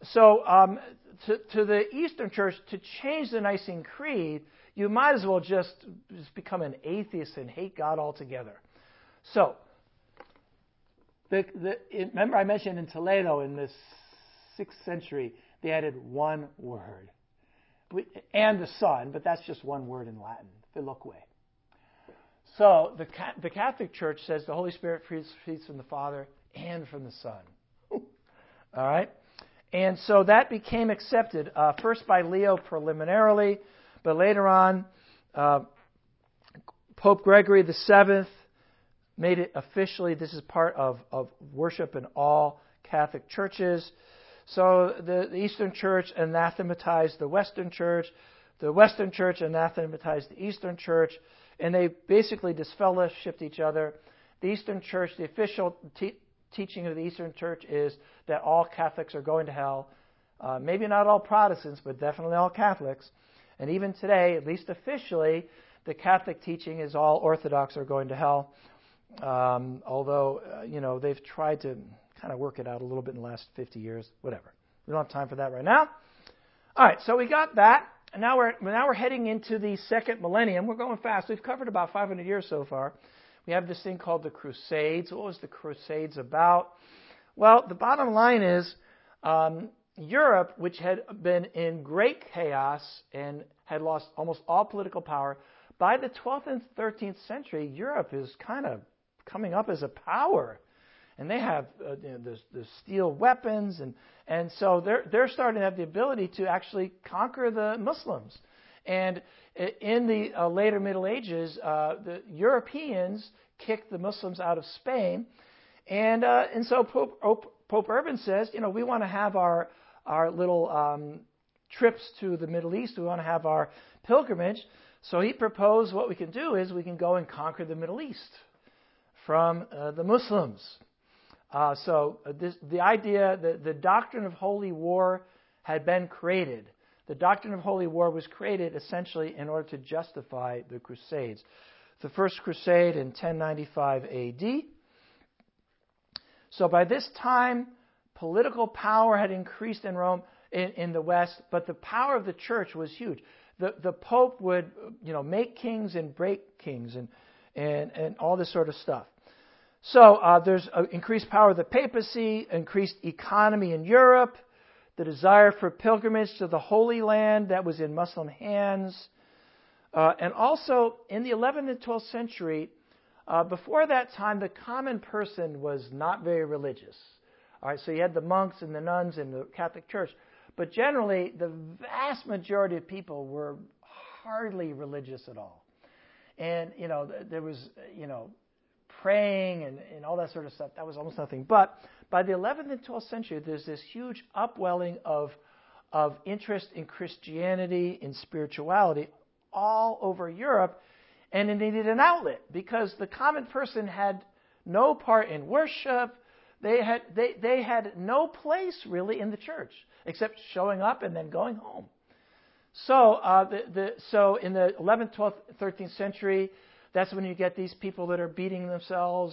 to the Eastern Church, to change the Nicene Creed, you might as well just become an atheist and hate God altogether. So, remember I mentioned in Toledo in the 6th century, they added one word. And the Son, but that's just one word in Latin, Filioque. So, the Catholic Church says the Holy Spirit proceeds from the Father and from the Son. All right? And so that became accepted, first by Leo preliminarily, but later on, Pope Gregory VII made it officially. This is part of worship in all Catholic churches. So the Eastern Church anathematized the Western Church. The Western Church anathematized the Eastern Church. And they basically disfellowshipped each other. The Eastern Church, the official teaching of the Eastern Church is that all Catholics are going to hell. Maybe not all Protestants, but definitely all Catholics. And even today, at least officially, the Catholic teaching is all Orthodox are going to hell. Although, they've tried to kind of work it out a little bit in the last 50 years. Whatever. We don't have time for that right now. All right, so we got that. And now we're heading into the second millennium. We're going fast. We've covered about 500 years so far. We have this thing called the Crusades. What was the Crusades about? Well, the bottom line is Europe, which had been in great chaos and had lost almost all political power, by the 12th and 13th century, Europe is kind of coming up as a power. And they have the steel weapons, and so they're starting to have the ability to actually conquer the Muslims. And in the later Middle Ages, the Europeans kicked the Muslims out of Spain, and so Pope Urban says, we want to have our little trips to the Middle East. We want to have our pilgrimage. So he proposed what we can do is we can go and conquer the Middle East from the Muslims. The idea that the doctrine of holy war had been created. The doctrine of holy war was created essentially in order to justify the Crusades. The First Crusade in 1095 AD. So by this time, political power had increased in Rome, in the West, but the power of the church was huge. The Pope would, make kings and break kings and all this sort of stuff. So there's increased power of the papacy, increased economy in Europe, the desire for pilgrimage to the Holy Land that was in Muslim hands. And also, in the 11th and 12th century, before that time, the common person was not very religious. All right, so you had the monks and the nuns in the Catholic Church. But generally, the vast majority of people were hardly religious at all. And, there was, praying and all that sort of stuff. That was almost nothing. But by the 11th and 12th century, there's this huge upwelling of of interest in Christianity, in spirituality, all over Europe, and it needed an outlet because the common person had no part in worship. They had no place really in the church except showing up and then going home. So so in the 11th, 12th, 13th century, that's when you get these people that are beating themselves,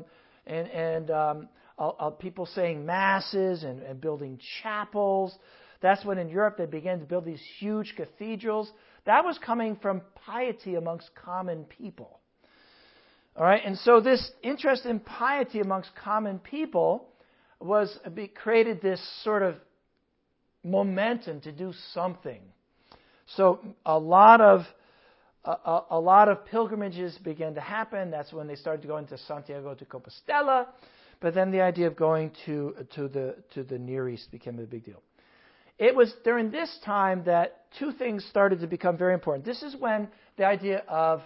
and people saying masses and building chapels. That's when in Europe they began to build these huge cathedrals. That was coming from piety amongst common people. All right, and so this interest in piety amongst common people created this sort of momentum to do something. So a lot of pilgrimages began to happen. That's when they started to go into Santiago de Compostela. But then the idea of going to the Near East became a big deal. It was during this time that two things started to become very important. This is when the idea of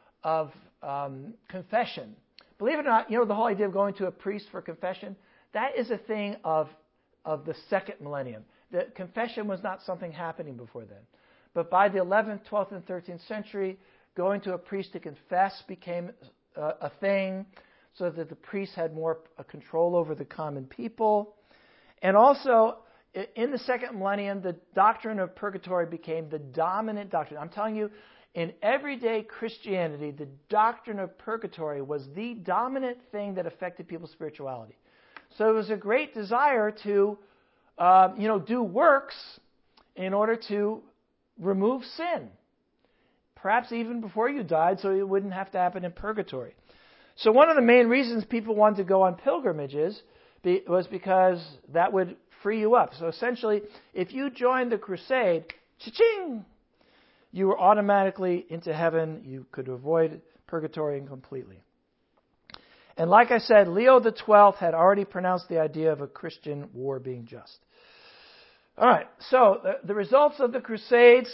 confession. Believe it or not, the whole idea of going to a priest for confession, that is a thing of the second millennium. The confession was not something happening before then. But by the 11th, 12th, and 13th century, going to a priest to confess became a thing, so that the priest had more control over the common people. And also, in the second millennium, the doctrine of purgatory became the dominant doctrine. I'm telling you, in everyday Christianity, the doctrine of purgatory was the dominant thing that affected people's spirituality. So it was a great desire to, do works in order to remove sin. Perhaps even before you died, so it wouldn't have to happen in purgatory. So one of the main reasons people wanted to go on pilgrimages was because that would free you up. So essentially, if you joined the crusade, cha-ching, you were automatically into heaven. You could avoid purgatory completely. And like I said, Leo XII had already pronounced the idea of a Christian war being just. All right, so the results of the Crusades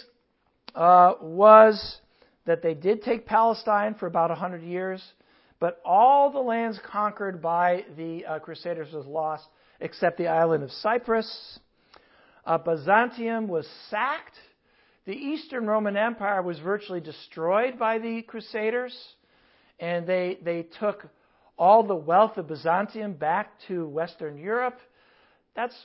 was that they did take Palestine for about 100 years, but all the lands conquered by the Crusaders was lost, except the island of Cyprus. Byzantium was sacked. The Eastern Roman Empire was virtually destroyed by the Crusaders, and they took all the wealth of Byzantium back to Western Europe. That's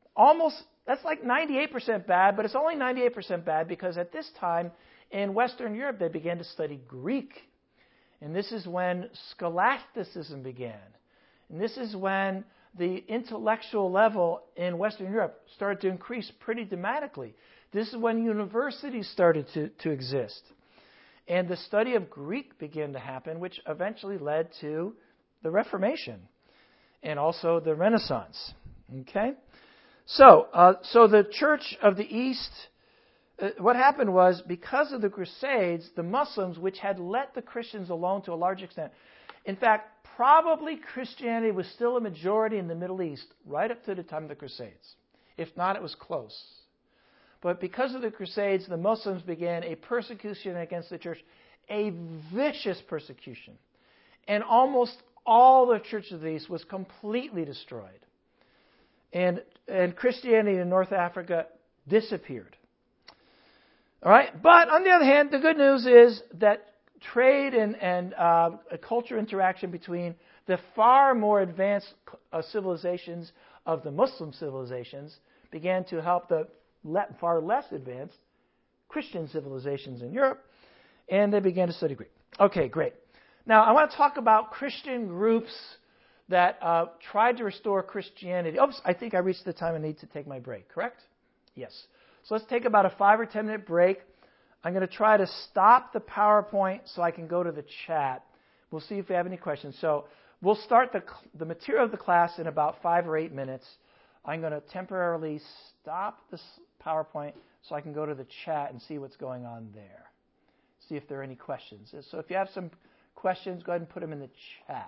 like 98% bad, but it's only 98% bad because at this time in Western Europe they began to study Greek. And this is when scholasticism began. And this is when the intellectual level in Western Europe started to increase pretty dramatically. This is when universities started to exist. And the study of Greek began to happen, which eventually led to the Reformation and also the Renaissance. Okay? So the Church of the East, what happened was, because of the Crusades, the Muslims, which had let the Christians alone to a large extent, in fact, probably Christianity was still a majority in the Middle East right up to the time of the Crusades. If not, it was close. But because of the Crusades, the Muslims began a persecution against the church, a vicious persecution. And almost all the Church of the East was completely destroyed. And Christianity in North Africa disappeared. All right? But on the other hand, the good news is that trade and culture interaction between the far more advanced civilizations of the Muslim civilizations began to help the far less advanced Christian civilizations in Europe, and they began to study Greek. Okay, great. Now, I want to talk about Christian groups that tried to restore Christianity. Oops, I think I reached the time I need to take my break, correct? Yes. So let's take about a 5 or 10 minute break. I'm going to try to stop the PowerPoint so I can go to the chat. We'll see if we have any questions. So we'll start the material of the class in about 5 or 8 minutes. I'm going to temporarily stop this PowerPoint so I can go to the chat and see what's going on there. See if there are any questions. So if you have some questions, go ahead and put them in the chat.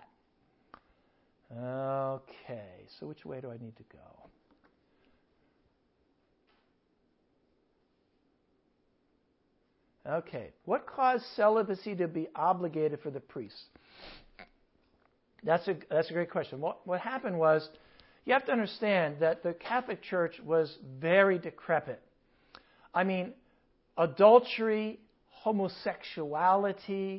Okay, so which way do I need to go? Okay, what caused celibacy to be obligated for the priests? That's a great question. What happened was, You have to understand that the Catholic Church was very decrepit. I mean, adultery, homosexuality,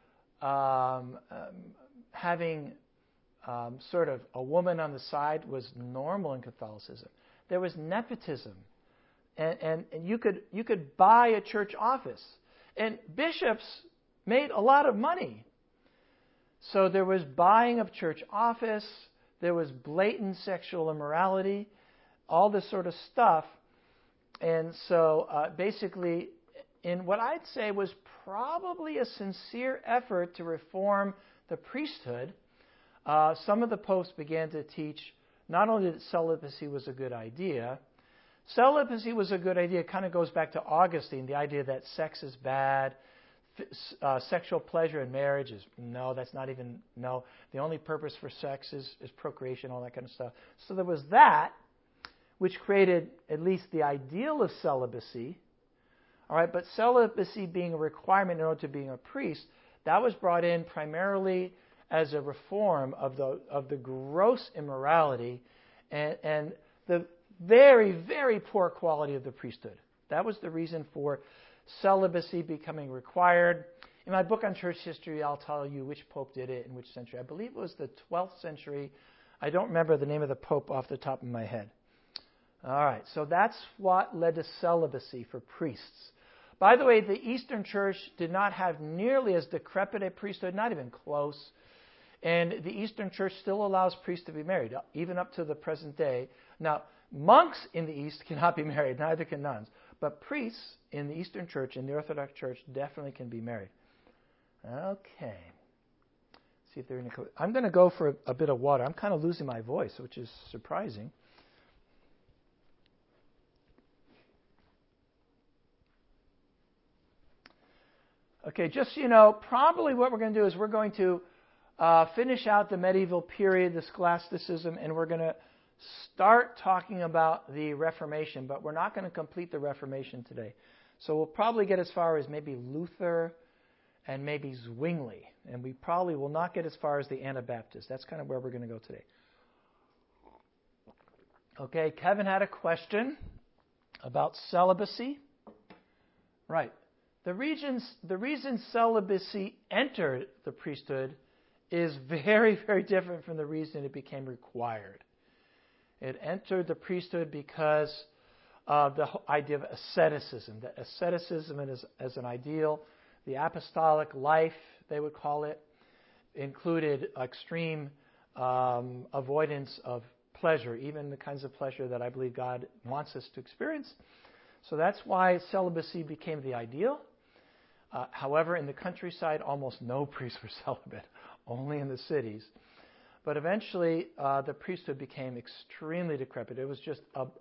having sort of a woman on the side was normal in Catholicism. There was nepotism, and you could buy a church office, and bishops made a lot of money. So there was buying of church office, there was blatant sexual immorality, all this sort of stuff. And so basically, in what I'd say was probably a sincere effort to reform the priesthood, some of the popes began to teach not only that celibacy was a good idea. Celibacy was a good idea. It kind of goes back to Augustine, the idea that sex is bad, sexual pleasure in marriage is no, that's not even, no. The only purpose for sex is procreation, all that kind of stuff. So there was that, which created at least the ideal of celibacy. All right, but celibacy being a requirement in order to being a priest, that was brought in primarily as a reform of the gross immorality and the very, very poor quality of the priesthood. That was the reason for celibacy becoming required. In my book on church history, I'll tell you which pope did it in which century. I believe it was the 12th century. I don't remember the name of the pope off the top of my head. All right, so that's what led to celibacy for priests. By the way, the Eastern Church did not have nearly as decrepit a priesthood, not even close. And the Eastern Church still allows priests to be married, even up to the present day. Now, monks in the East cannot be married, neither can nuns. But priests in the Eastern Church, in the Orthodox Church, definitely can be married. Okay. See if there are any. I'm going to go for a bit of water. I'm kind of losing my voice, which is surprising. Okay, just so you know, probably what we're going to do is we're going to finish out the medieval period, the scholasticism, and we're going to start talking about the Reformation, but we're not going to complete the Reformation today. So we'll probably get as far as maybe Luther and maybe Zwingli, and we probably will not get as far as the Anabaptists. That's kind of where we're going to go today. Okay, Kevin had a question about celibacy. Right. The reason celibacy entered the priesthood is very, very different from the reason it became required. It entered the priesthood because of the idea of asceticism. That asceticism as an ideal, the apostolic life, they would call it, included extreme avoidance of pleasure, even the kinds of pleasure that I believe God wants us to experience. So that's why celibacy became the ideal. However, in the countryside, almost no priests were celibate, only in the cities. But eventually, the priesthood became extremely decrepit. It was just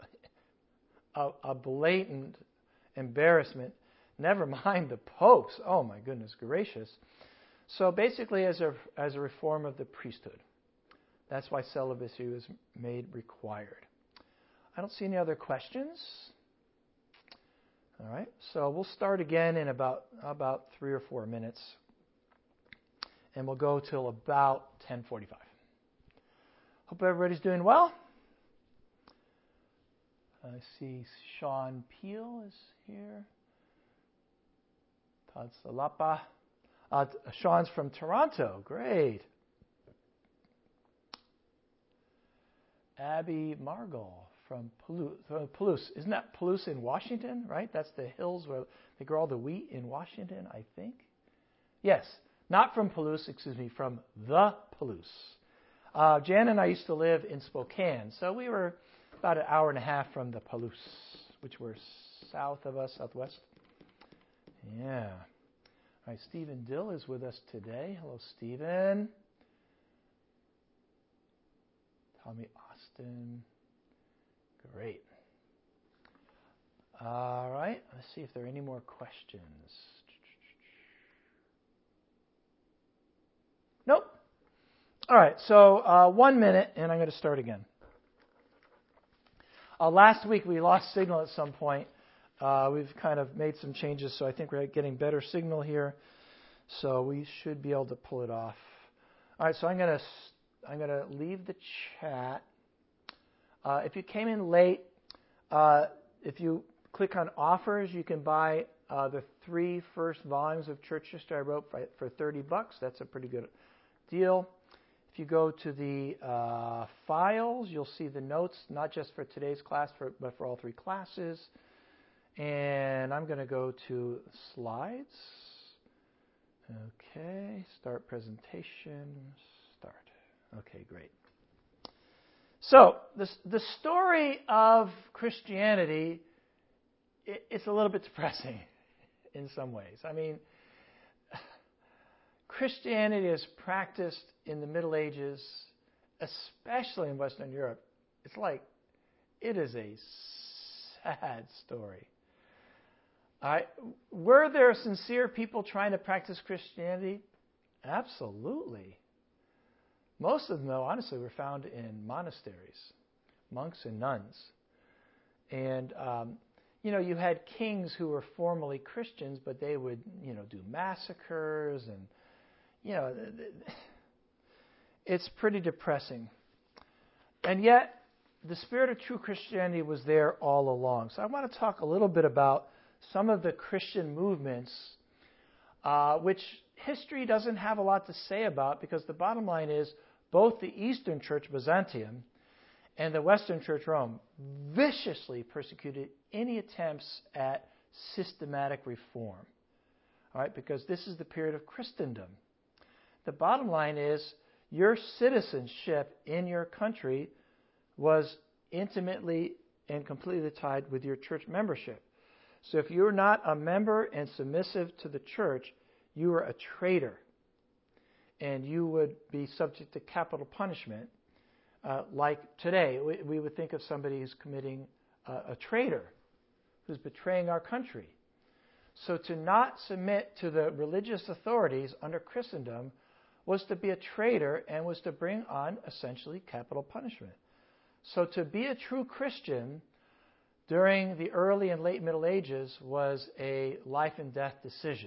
a blatant embarrassment. Never mind the popes. Oh, my goodness gracious. So basically, as a reform of the priesthood. That's why celibacy was made required. I don't see any other questions. All right, so we'll start again in about 3 or 4 minutes, and we'll go till about 10:45. Hope everybody's doing well. I see Sean Peel is here. Todd Salapa. Sean's from Toronto. Great. Abby Margol from Palouse. Isn't that Palouse in Washington, right? That's the hills where they grow all the wheat in Washington, I think. Yes, not from Palouse, from the Palouse. Jan and I used to live in Spokane, so we were about an hour and a half from the Palouse, which were south of us, southwest. Yeah. All right, Stephen Dill is with us today. Hello, Stephen. Tommy Austin. Great. All right, let's see if there are any more questions. Nope. All right, so 1 minute, and I'm going to start again. Last week we lost signal at some point. We've kind of made some changes, so I think we're getting better signal here. So we should be able to pull it off. All right, so I'm going to leave the chat. If you came in late, if you click on offers, you can buy the 3 first volumes of church history I wrote for $30. That's a pretty good deal. If you go to the files, you'll see the notes, not just for today's class, but for all 3 classes. And I'm going to go to slides. Okay, start presentation, start. Okay, great. So the story of Christianity, it's a little bit depressing in some ways. I mean, Christianity is practiced in the Middle Ages, especially in Western Europe. It's like, it is a sad story. Were there sincere people trying to practice Christianity? Absolutely. Most of them, though, honestly, were found in monasteries, monks and nuns. And, you had kings who were formally Christians, but they would, do massacres and, it's pretty depressing. And yet, the spirit of true Christianity was there all along. So I want to talk a little bit about some of the Christian movements, which history doesn't have a lot to say about, because the bottom line is both the Eastern Church, Byzantium, and the Western Church, Rome, viciously persecuted any attempts at systematic reform. All right, because this is the period of Christendom. The bottom line is your citizenship in your country was intimately and completely tied with your church membership. So if you were not a member and submissive to the church, you were a traitor. And you would be subject to capital punishment. Like today, we would think of somebody who's committing a traitor, who's betraying our country. So to not submit to the religious authorities under Christendom was to be a traitor and was to bring on essentially capital punishment. So to be a true Christian during the early and late Middle Ages was a life and death decision.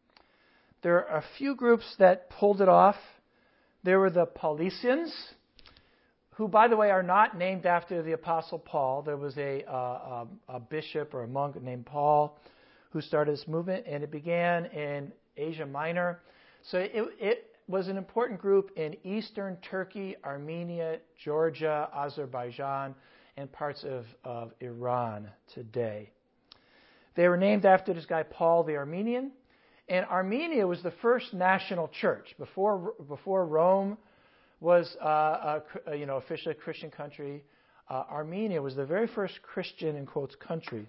There are a few groups that pulled it off. There were the Paulicians, who, by the way, are not named after the Apostle Paul. There was a bishop or a monk named Paul who started this movement, and it began in Asia Minor. So it was an important group in eastern Turkey, Armenia, Georgia, Azerbaijan, and parts of Iran today. They were named after this guy, Paul the Armenian. And Armenia was the first national church. Before Rome was officially a Christian country, Armenia was the very first Christian, in quotes, country.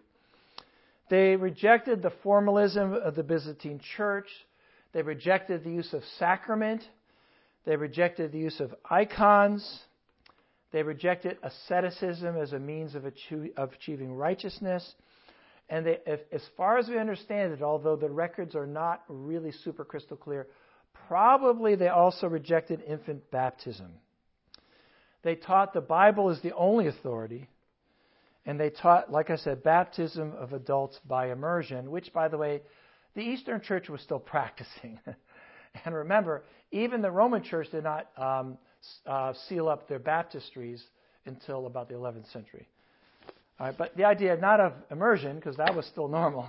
They rejected the formalism of the Byzantine church. They rejected the use of sacrament. They rejected the use of icons. They rejected asceticism as a means of achieving righteousness. And as far as we understand it, although the records are not really super crystal clear, probably they also rejected infant baptism. They taught the Bible is the only authority. And they taught, like I said, baptism of adults by immersion, which, by the way, the Eastern Church was still practicing. And remember, even the Roman Church did not seal up their baptistries until about the 11th century. All right, but the idea not of immersion, because that was still normal,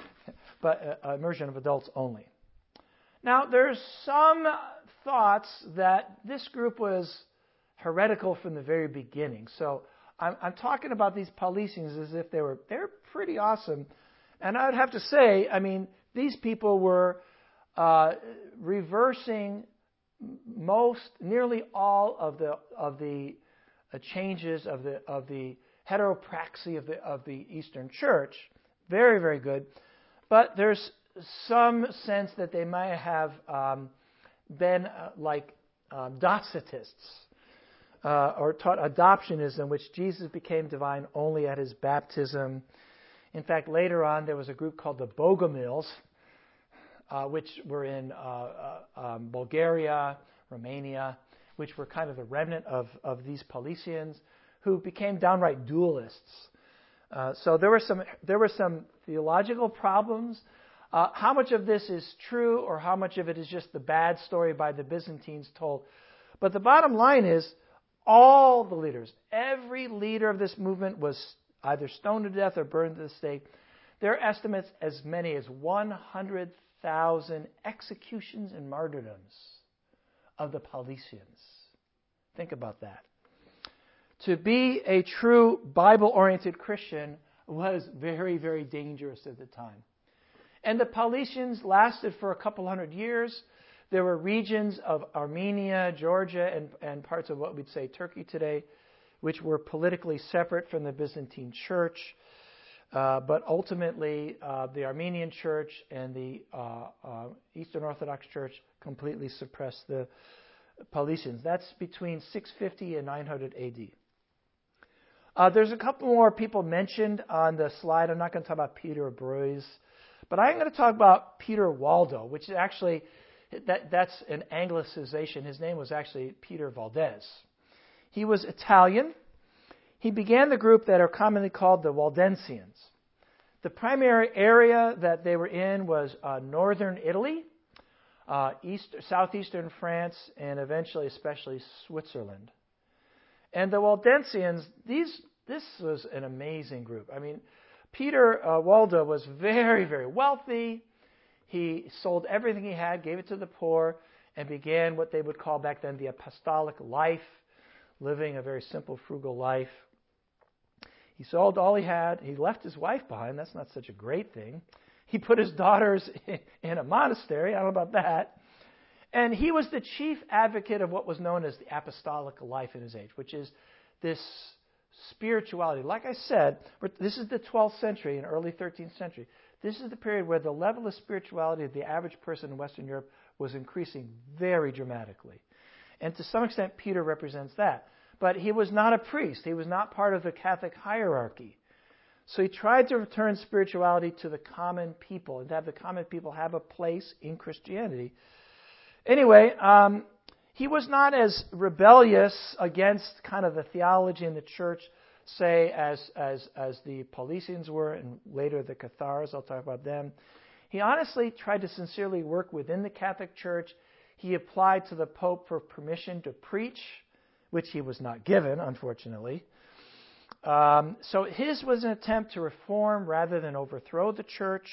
but immersion of adults only. Now, there's some thoughts that this group was heretical from the very beginning. So I'm talking about these Paulicians as if they're pretty awesome. And I'd have to say, I mean, these people were reversing nearly all of the changes of the heteropraxy of the Eastern Church. Very, very good. But there's some sense that they might have been like Docetists or taught adoptionism, which Jesus became divine only at his baptism. In fact, later on, there was a group called the Bogomils, which were in Bulgaria, Romania, which were kind of the remnant of these Paulicians, who became downright dualists. So there were some theological problems. How much of this is true, or how much of it is just the bad story by the Byzantines told? But the bottom line is, all the leaders, every leader of this movement was either stoned to death or burned to the stake. There are estimates as many as 100,000 executions and martyrdoms of the Paulicians. Think about that. To be a true Bible-oriented Christian was very, very dangerous at the time. And the Paulicians lasted for a couple hundred years. There were regions of Armenia, Georgia, and parts of what we'd say Turkey today, which were politically separate from the Byzantine Church. But ultimately, the Armenian Church and the Eastern Orthodox Church completely suppressed the Paulicians. That's between 650 and 900 AD. There's a couple more people mentioned on the slide. I'm not going to talk about Peter Bruys, but I'm going to talk about Peter Waldo, which is actually, that's an anglicization. His name was actually Peter Valdez. He was Italian. He began the group that are commonly called the Waldensians. The primary area that they were in was northern Italy, southeastern France, and eventually especially Switzerland. And the Waldensians, this was an amazing group. I mean, Peter Waldo was very, very wealthy. He sold everything he had, gave it to the poor, and began what they would call back then the apostolic life, living a very simple, frugal life. He sold all he had. He left his wife behind. That's not such a great thing. He put his daughters in a monastery. I don't know about that. And he was the chief advocate of what was known as the apostolic life in his age, which is this spirituality. Like I said, this is the 12th century and early 13th century. This is the period where the level of spirituality of the average person in Western Europe was increasing very dramatically. And to some extent, Peter represents that. But he was not a priest. He was not part of the Catholic hierarchy. So he tried to return spirituality to the common people and to have the common people have a place in Christianity. Anyway, he was not as rebellious against kind of the theology in the church, say, as the Paulicians were, and later the Cathars. I'll talk about them. He honestly tried to sincerely work within the Catholic Church. He applied to the Pope for permission to preach, which he was not given, unfortunately. So his was an attempt to reform rather than overthrow the church.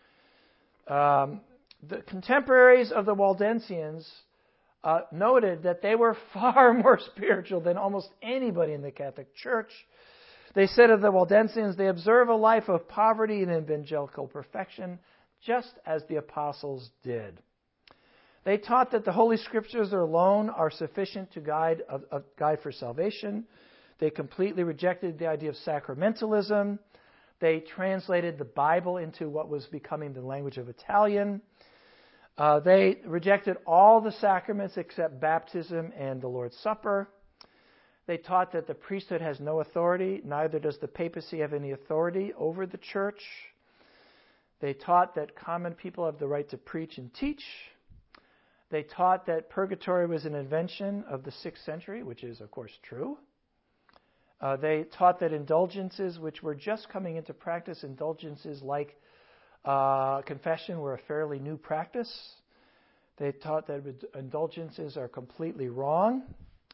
The contemporaries of the Waldensians noted that they were far more spiritual than almost anybody in the Catholic Church. They said of the Waldensians, they observe a life of poverty and evangelical perfection, just as the apostles did. They taught that the Holy Scriptures alone are sufficient to guide for salvation. They completely rejected the idea of sacramentalism. They translated the Bible into what was becoming the language of Italian. They rejected all the sacraments except baptism and the Lord's Supper. They taught that the priesthood has no authority, neither does the papacy have any authority over the church. They taught that common people have the right to preach and teach. They taught that purgatory was an invention of the 6th century, which is, of course, true. They taught that indulgences, which were just coming into practice, indulgences like confession, were a fairly new practice. They taught that indulgences are completely wrong.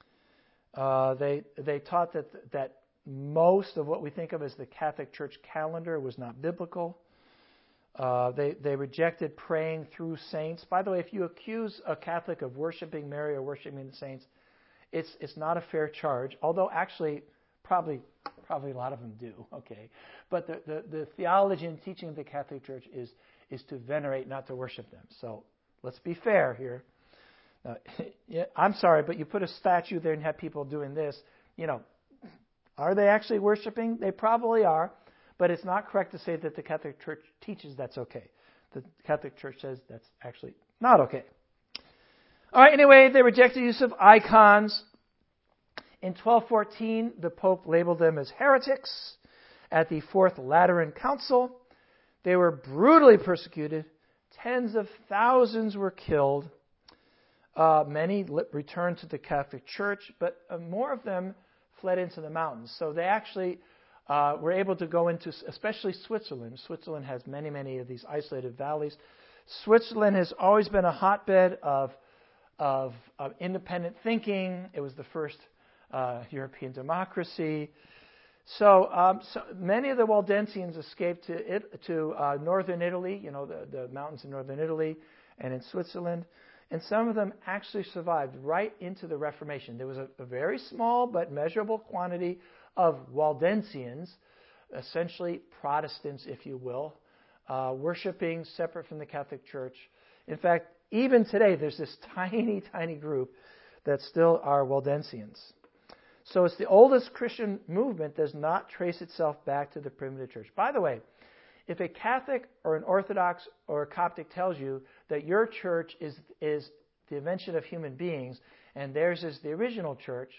They taught that most of what we think of as the Catholic Church calendar was not biblical. They rejected praying through saints. By the way, if you accuse a Catholic of worshiping Mary or worshiping the saints, it's not a fair charge. Although actually, probably a lot of them do. Okay, but the theology and teaching of the Catholic Church is to venerate, not to worship them. So let's be fair here. I'm sorry, but you put a statue there and have people doing this. Are they actually worshiping? They probably are. But it's not correct to say that the Catholic Church teaches that's okay. The Catholic Church says that's actually not okay. All right, anyway, they rejected the use of icons. In 1214, the Pope labeled them as heretics. At the Fourth Lateran Council, they were brutally persecuted. Tens of thousands were killed. Many returned to the Catholic Church, but more of them fled into the mountains. So they actually were able to go into, especially Switzerland. Switzerland has many, many of these isolated valleys. Switzerland has always been a hotbed of independent thinking. It was the first European democracy. So many of the Waldensians escaped to northern Italy, the mountains in northern Italy and in Switzerland. And some of them actually survived right into the Reformation. There was a very small but measurable quantity of Waldensians, essentially Protestants, if you will, worshiping separate from the Catholic Church. In fact, even today, there's this tiny, tiny group that still are Waldensians. So it's the oldest Christian movement does not trace itself back to the primitive church. By the way, if a Catholic or an Orthodox or a Coptic tells you that your church is the invention of human beings and theirs is the original church,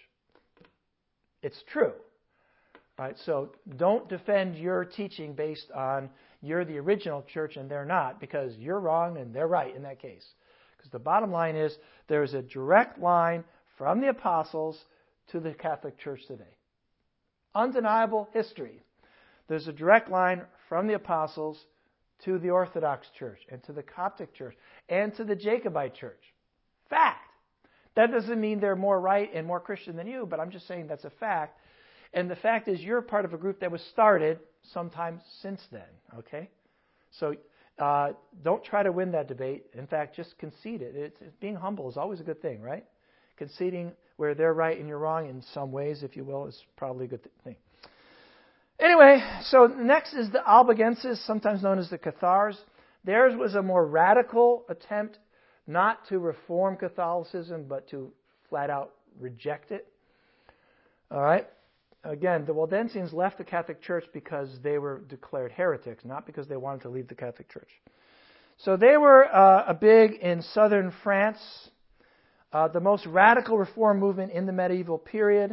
it's true. Right? So don't defend your teaching based on you're the original church and they're not, because you're wrong and they're right in that case. Because the bottom line is there is a direct line from the apostles to the Catholic Church today. Undeniable history. There's a direct line from the apostles to the Orthodox Church and to the Coptic Church and to the Jacobite Church. Fact. That doesn't mean they're more right and more Christian than you, but I'm just saying that's a fact. And the fact is you're part of a group that was started sometime since then, okay? So don't try to win that debate. In fact, just concede it. It's being humble is always a good thing, right? Conceding where they're right and you're wrong in some ways, if you will, is probably a good thing. Anyway, so next is the Albigenses, sometimes known as the Cathars. Theirs was a more radical attempt not to reform Catholicism, but to flat out reject it. All right? Again, the Waldensians left the Catholic Church because they were declared heretics, not because they wanted to leave the Catholic Church. So they were big in southern France, the most radical reform movement in the medieval period.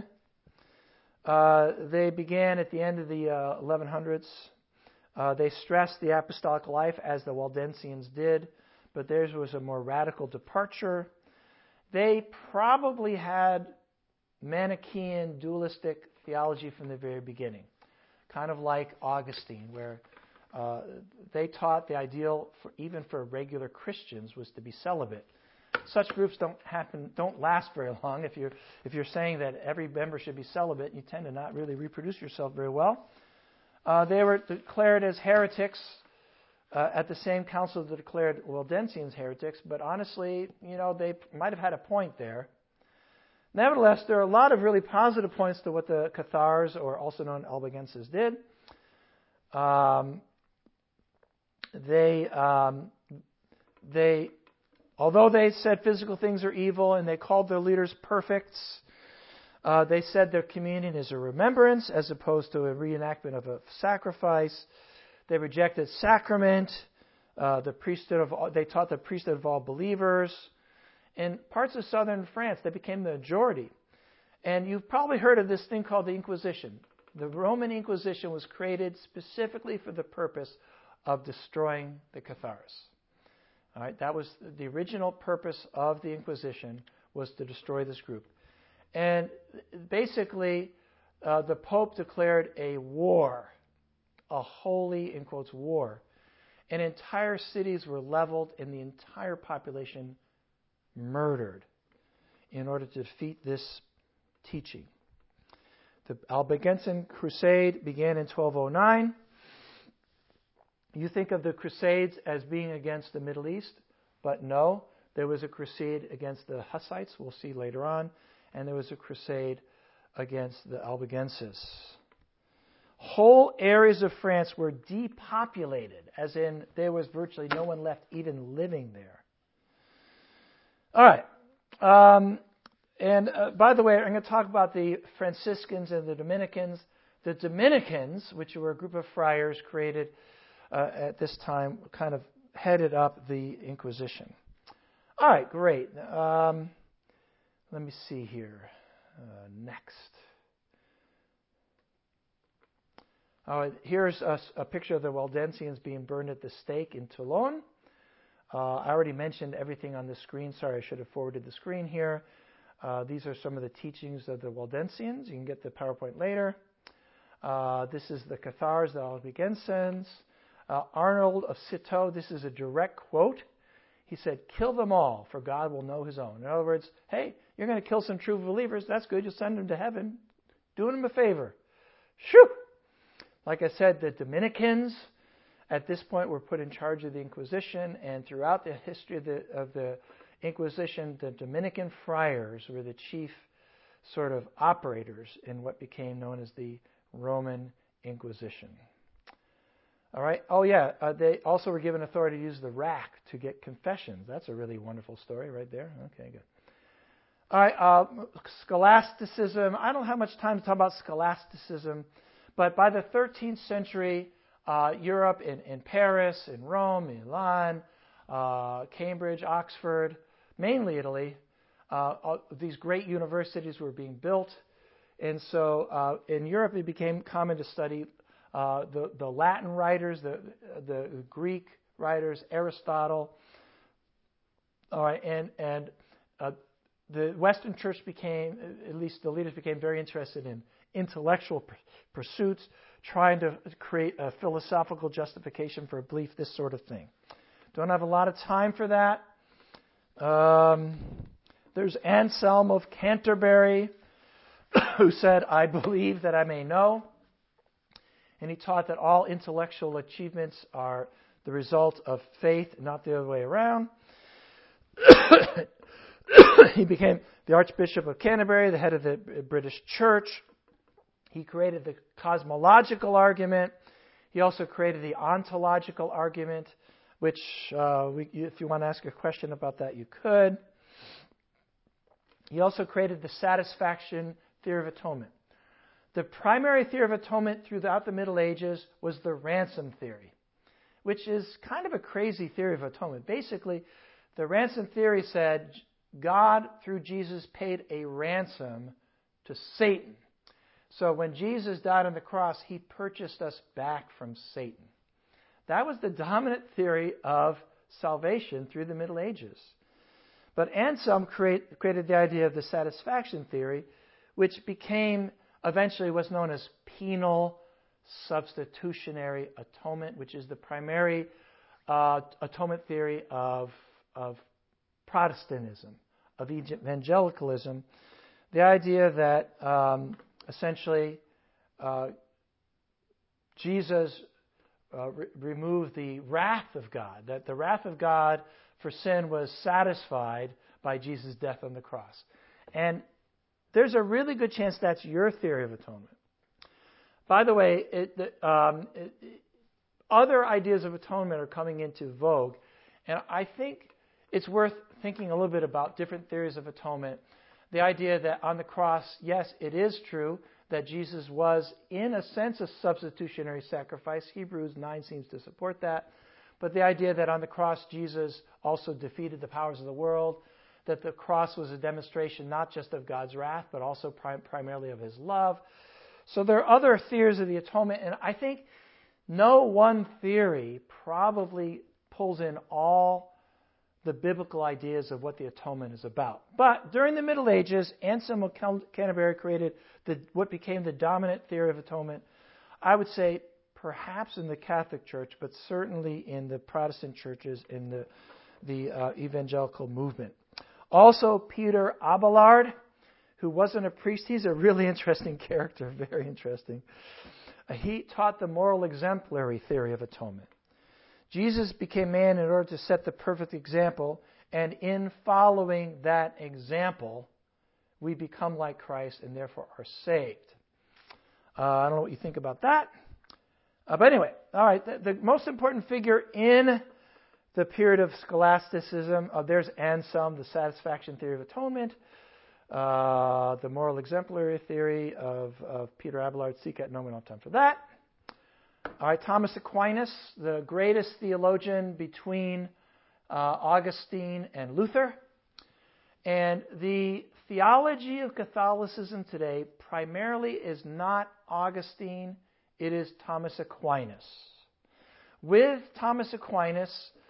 They began at the end of the 1100s. They stressed the apostolic life as the Waldensians did, but theirs was a more radical departure. They probably had Manichaean dualistic theology from the very beginning, kind of like Augustine, where they taught the ideal, even for regular Christians, was to be celibate. Such groups don't last very long. If you're saying that every member should be celibate, you tend to not really reproduce yourself very well. They were declared as heretics at the same council that declared Waldensians heretics, but honestly, they might have had a point there. Nevertheless, there are a lot of really positive points to what the Cathars, or also known Albigenses, did. Although they said physical things are evil and they called their leaders perfects, they said their communion is a remembrance as opposed to a reenactment of a sacrifice. They rejected sacrament. They taught the priesthood of all believers. In parts of southern France, they became the majority. And you've probably heard of this thing called the Inquisition. The Roman Inquisition was created specifically for the purpose of destroying the Cathars. All right, that was the original purpose of the Inquisition, was to destroy this group. And basically, the Pope declared a war, a holy, in quotes, war. And entire cities were leveled and the entire population murdered in order to defeat this teaching. The Albigensian Crusade began in 1209. You think of the Crusades as being against the Middle East, but no, there was a crusade against the Hussites, we'll see later on, and there was a crusade against the Albigenses. Whole areas of France were depopulated, as in there was virtually no one left even living there. All right. By the way, I'm going to talk about the Franciscans and the Dominicans. The Dominicans, which were a group of friars created at this time, kind of headed up the Inquisition. All right, great. Let me see here. Next. Here's a picture of the Waldensians being burned at the stake in Toulon. I already mentioned everything on the screen. Sorry, I should have forwarded the screen here. These are some of the teachings of the Waldensians. You can get the PowerPoint later. This is the Cathars, the Albigensians. Arnold of Citeaux, this is a direct quote. He said, kill them all, for God will know his own. In other words, hey, you're going to kill some true believers. That's good. You'll send them to heaven. Doing them a favor. Shoo! Like I said, the Dominicans at this point were put in charge of the Inquisition, and throughout the history of the Inquisition, the Dominican friars were the chief sort of operators in what became known as the Roman Inquisition. All right. Oh, yeah. They also were given authority to use the rack to get confessions. That's a really wonderful story right there. Okay, good. All right. Scholasticism. I don't have much time to talk about scholasticism, but by the 13th century, Europe, in Paris, in Rome, Milan, Cambridge, Oxford, mainly Italy, these great universities were being built. And so in Europe, it became common to study the Latin writers, the Greek writers, Aristotle. All right, and the Western Church became, at least the leaders became very interested in intellectual pursuits, trying to create a philosophical justification for a belief, this sort of thing. Don't have a lot of time for that. There's Anselm of Canterbury, who said, I believe that I may know. And he taught that all intellectual achievements are the result of faith, not the other way around. He became the Archbishop of Canterbury, the head of the British Church. He created the cosmological argument. He also created the ontological argument, which, if you want to ask a question about that, you could. He also created the satisfaction theory of atonement. The primary theory of atonement throughout the Middle Ages was the ransom theory, which is kind of a crazy theory of atonement. Basically, the ransom theory said God, through Jesus, paid a ransom to Satan. So when Jesus died on the cross, he purchased us back from Satan. That was the dominant theory of salvation through the Middle Ages. But Anselm created the idea of the satisfaction theory, which became eventually what's known as penal substitutionary atonement, which is the primary atonement theory of Protestantism, of evangelicalism. The idea that essentially Jesus removed the wrath of God, that the wrath of God for sin was satisfied by Jesus' death on the cross. And there's a really good chance that's your theory of atonement. By the way, other ideas of atonement are coming into vogue, and I think it's worth thinking a little bit about different theories of atonement. The idea that on the cross, yes, it is true that Jesus was, in a sense, a substitutionary sacrifice. Hebrews 9 seems to support that. But the idea that on the cross, Jesus also defeated the powers of the world, that the cross was a demonstration not just of God's wrath, but also primarily of his love. So there are other theories of the atonement, and I think no one theory probably pulls in all the biblical ideas of what the atonement is about. But during the Middle Ages, Anselm of Canterbury created what became the dominant theory of atonement. I would say perhaps in the Catholic Church, but certainly in the Protestant churches, in the evangelical movement. Also, Peter Abelard, who wasn't a priest. He's a really interesting character, very interesting. He taught the moral exemplary theory of atonement. Jesus became man in order to set the perfect example, and in following that example, we become like Christ and therefore are saved. I don't know what you think about that. But anyway, all right, the most important figure in the period of scholasticism, there's Anselm, the satisfaction theory of atonement, the moral exemplary theory of Peter Abelard, Sicat Nomen, no time for that. All right, Thomas Aquinas, the greatest theologian between Augustine and Luther. And the theology of Catholicism today primarily is not Augustine, it is Thomas Aquinas. With Thomas Aquinas,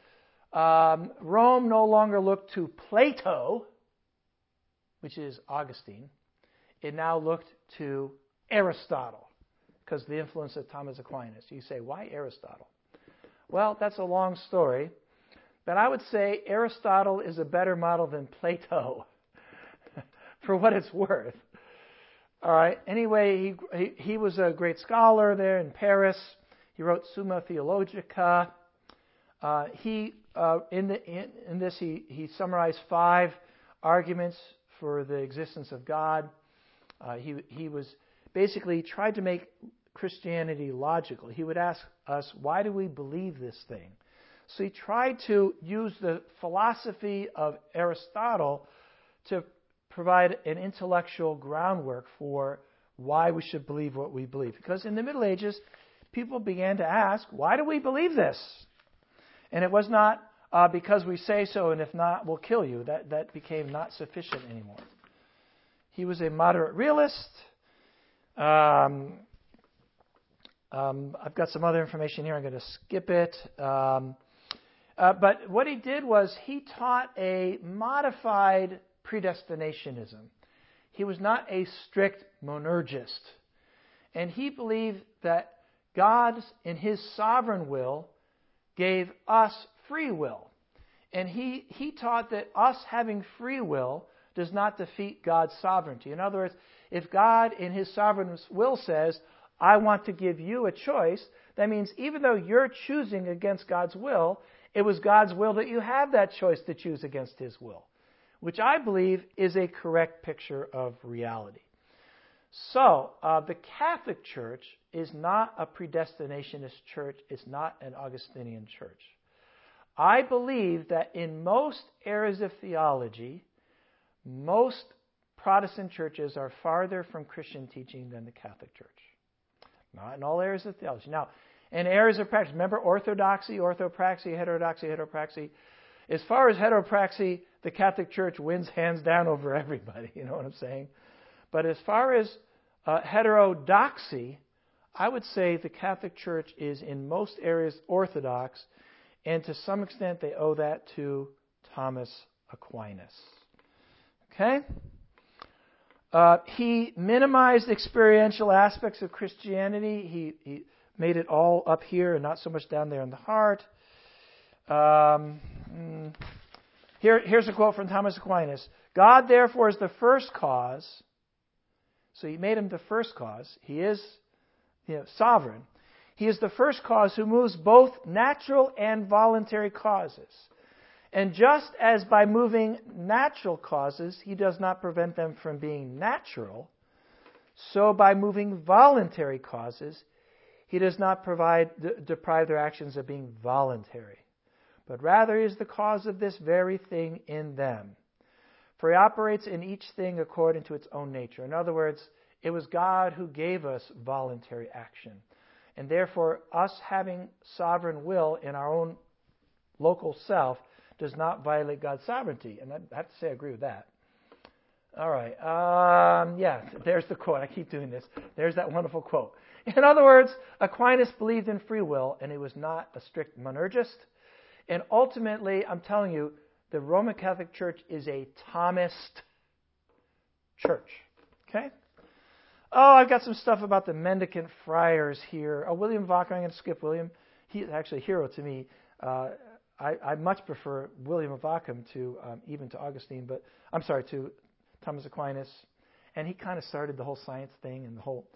Rome no longer looked to Plato, which is Augustine. It now looked to Aristotle, because of the influence of Thomas Aquinas. You say, why Aristotle? Well, that's a long story. but I would say Aristotle is a better model than Plato, for what it's worth. All right. Anyway, he was a great scholar there in Paris. He wrote Summa Theologica. He summarized 5 arguments for the existence of God. He was basically tried to make Christianity logical. He would ask us, why do we believe this thing? So he tried to use the philosophy of Aristotle to provide an intellectual groundwork for why we should believe what we believe. Because in the Middle Ages, people began to ask, why do we believe this? And it was not because we say so, and if not, we'll kill you. That became not sufficient anymore. He was a moderate realist. I've got some other information here. I'm going to skip it. But what he did was he taught a modified predestinationism. He was not a strict monergist. And he believed that God, in His sovereign will, gave us free will. And he taught that us having free will does not defeat God's sovereignty. In other words, if God, in His sovereign will, says, I want to give you a choice, that means even though you're choosing against God's will, it was God's will that you have that choice to choose against His will, which I believe is a correct picture of reality. So, the Catholic Church is not a predestinationist church. It's not an Augustinian church. I believe that in most areas of theology, most Protestant churches are farther from Christian teaching than the Catholic Church. Not in all areas of theology. Now, in areas of practice, remember orthodoxy, orthopraxy, heterodoxy. As far as heteropraxy, the Catholic Church wins hands down over everybody. You know what I'm saying? But as far as heterodoxy, I would say the Catholic Church is in most areas orthodox, and to some extent they owe that to Thomas Aquinas. Okay? He minimized experiential aspects of Christianity. He made it all up here and not so much down there in the heart. Here's a quote from Thomas Aquinas. God, therefore, is the first cause. So he made Him the first cause. He is sovereign. He is the first cause who moves both natural and voluntary causes. And just as by moving natural causes, He does not prevent them from being natural, so by moving voluntary causes, He does not deprive their actions of being voluntary, but rather is the cause of this very thing in them. For He operates in each thing according to its own nature. In other words, it was God who gave us voluntary action. And therefore, us having sovereign will in our own local self does not violate God's sovereignty. And I have to say I agree with that. All right. There's the quote. I keep doing this. There's that wonderful quote. In other words, Aquinas believed in free will, and he was not a strict monergist. And ultimately, I'm telling you, the Roman Catholic Church is a Thomist church. Okay? Oh, I've got some stuff about the Mendicant friars here. Oh, William Vacher, I'm going to skip William. He's actually a hero to me. I much prefer William of Ockham to even to Augustine, to Thomas Aquinas. And he kind of started the whole science thing and the whole,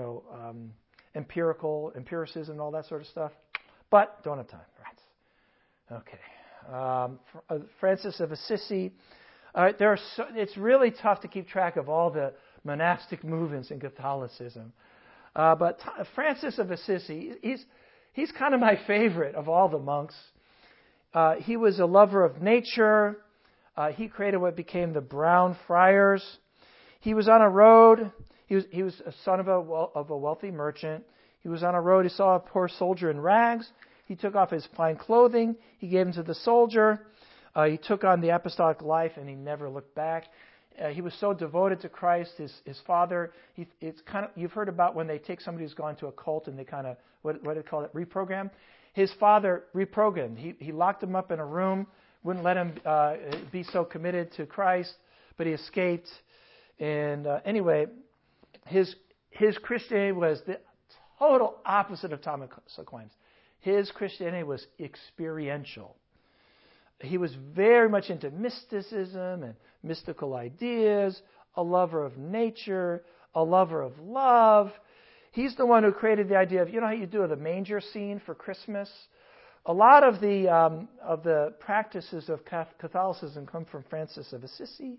empiricism and all that sort of stuff. But don't have time. Right. Okay. Francis of Assisi. It's really tough to keep track of all the monastic movements in Catholicism. But Francis of Assisi, he's kind of my favorite of all the monks. He was a lover of nature. He created what became the Brown Friars. He was on a road. He was a son of a wealthy merchant. He was on a road. He saw a poor soldier in rags. He took off his fine clothing. He gave them to the soldier. He took on the apostolic life, and he never looked back. He was so devoted to Christ. His father. You've heard about when they take somebody who's gone to a cult and they kind of what do they call it? Reprogram. His father reprogrammed. He locked him up in a room, wouldn't let him be so committed to Christ, but he escaped. And anyway, his Christianity was the total opposite of Thomas Aquinas. His Christianity was experiential. he was very much into mysticism and mystical ideas, a lover of nature, a lover of love. He's the one who created the idea of, you know how you do the manger scene for Christmas? A lot of the practices of Catholicism come from Francis of Assisi.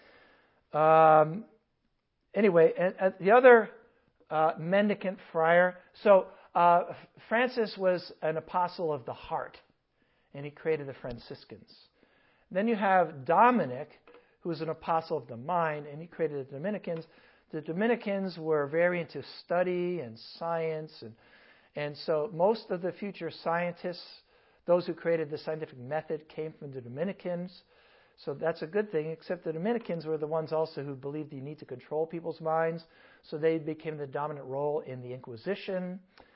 Anyway, and the other mendicant friar. So Francis was an apostle of the heart, and he created the Franciscans. Then you have Dominic, who was an apostle of the mind, and he created the Dominicans. The Dominicans were very into study and science, and so most of the future scientists, those who created the scientific method, came from the Dominicans. So that's a good thing, except the Dominicans were the ones also who believed you need to control people's minds, so they became the dominant role in the Inquisition.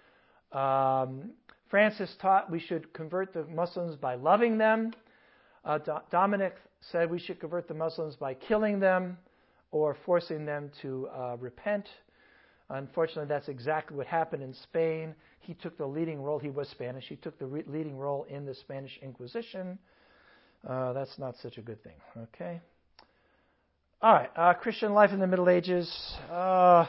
Francis taught we should convert the Muslims by loving them. Dominic said we should convert the Muslims by killing them or forcing them to repent. Unfortunately, that's exactly what happened in Spain. He took the leading role. He was Spanish. He took the leading role in the Spanish Inquisition. That's not such a good thing. Okay. All right. Christian life in the Middle Ages. I'm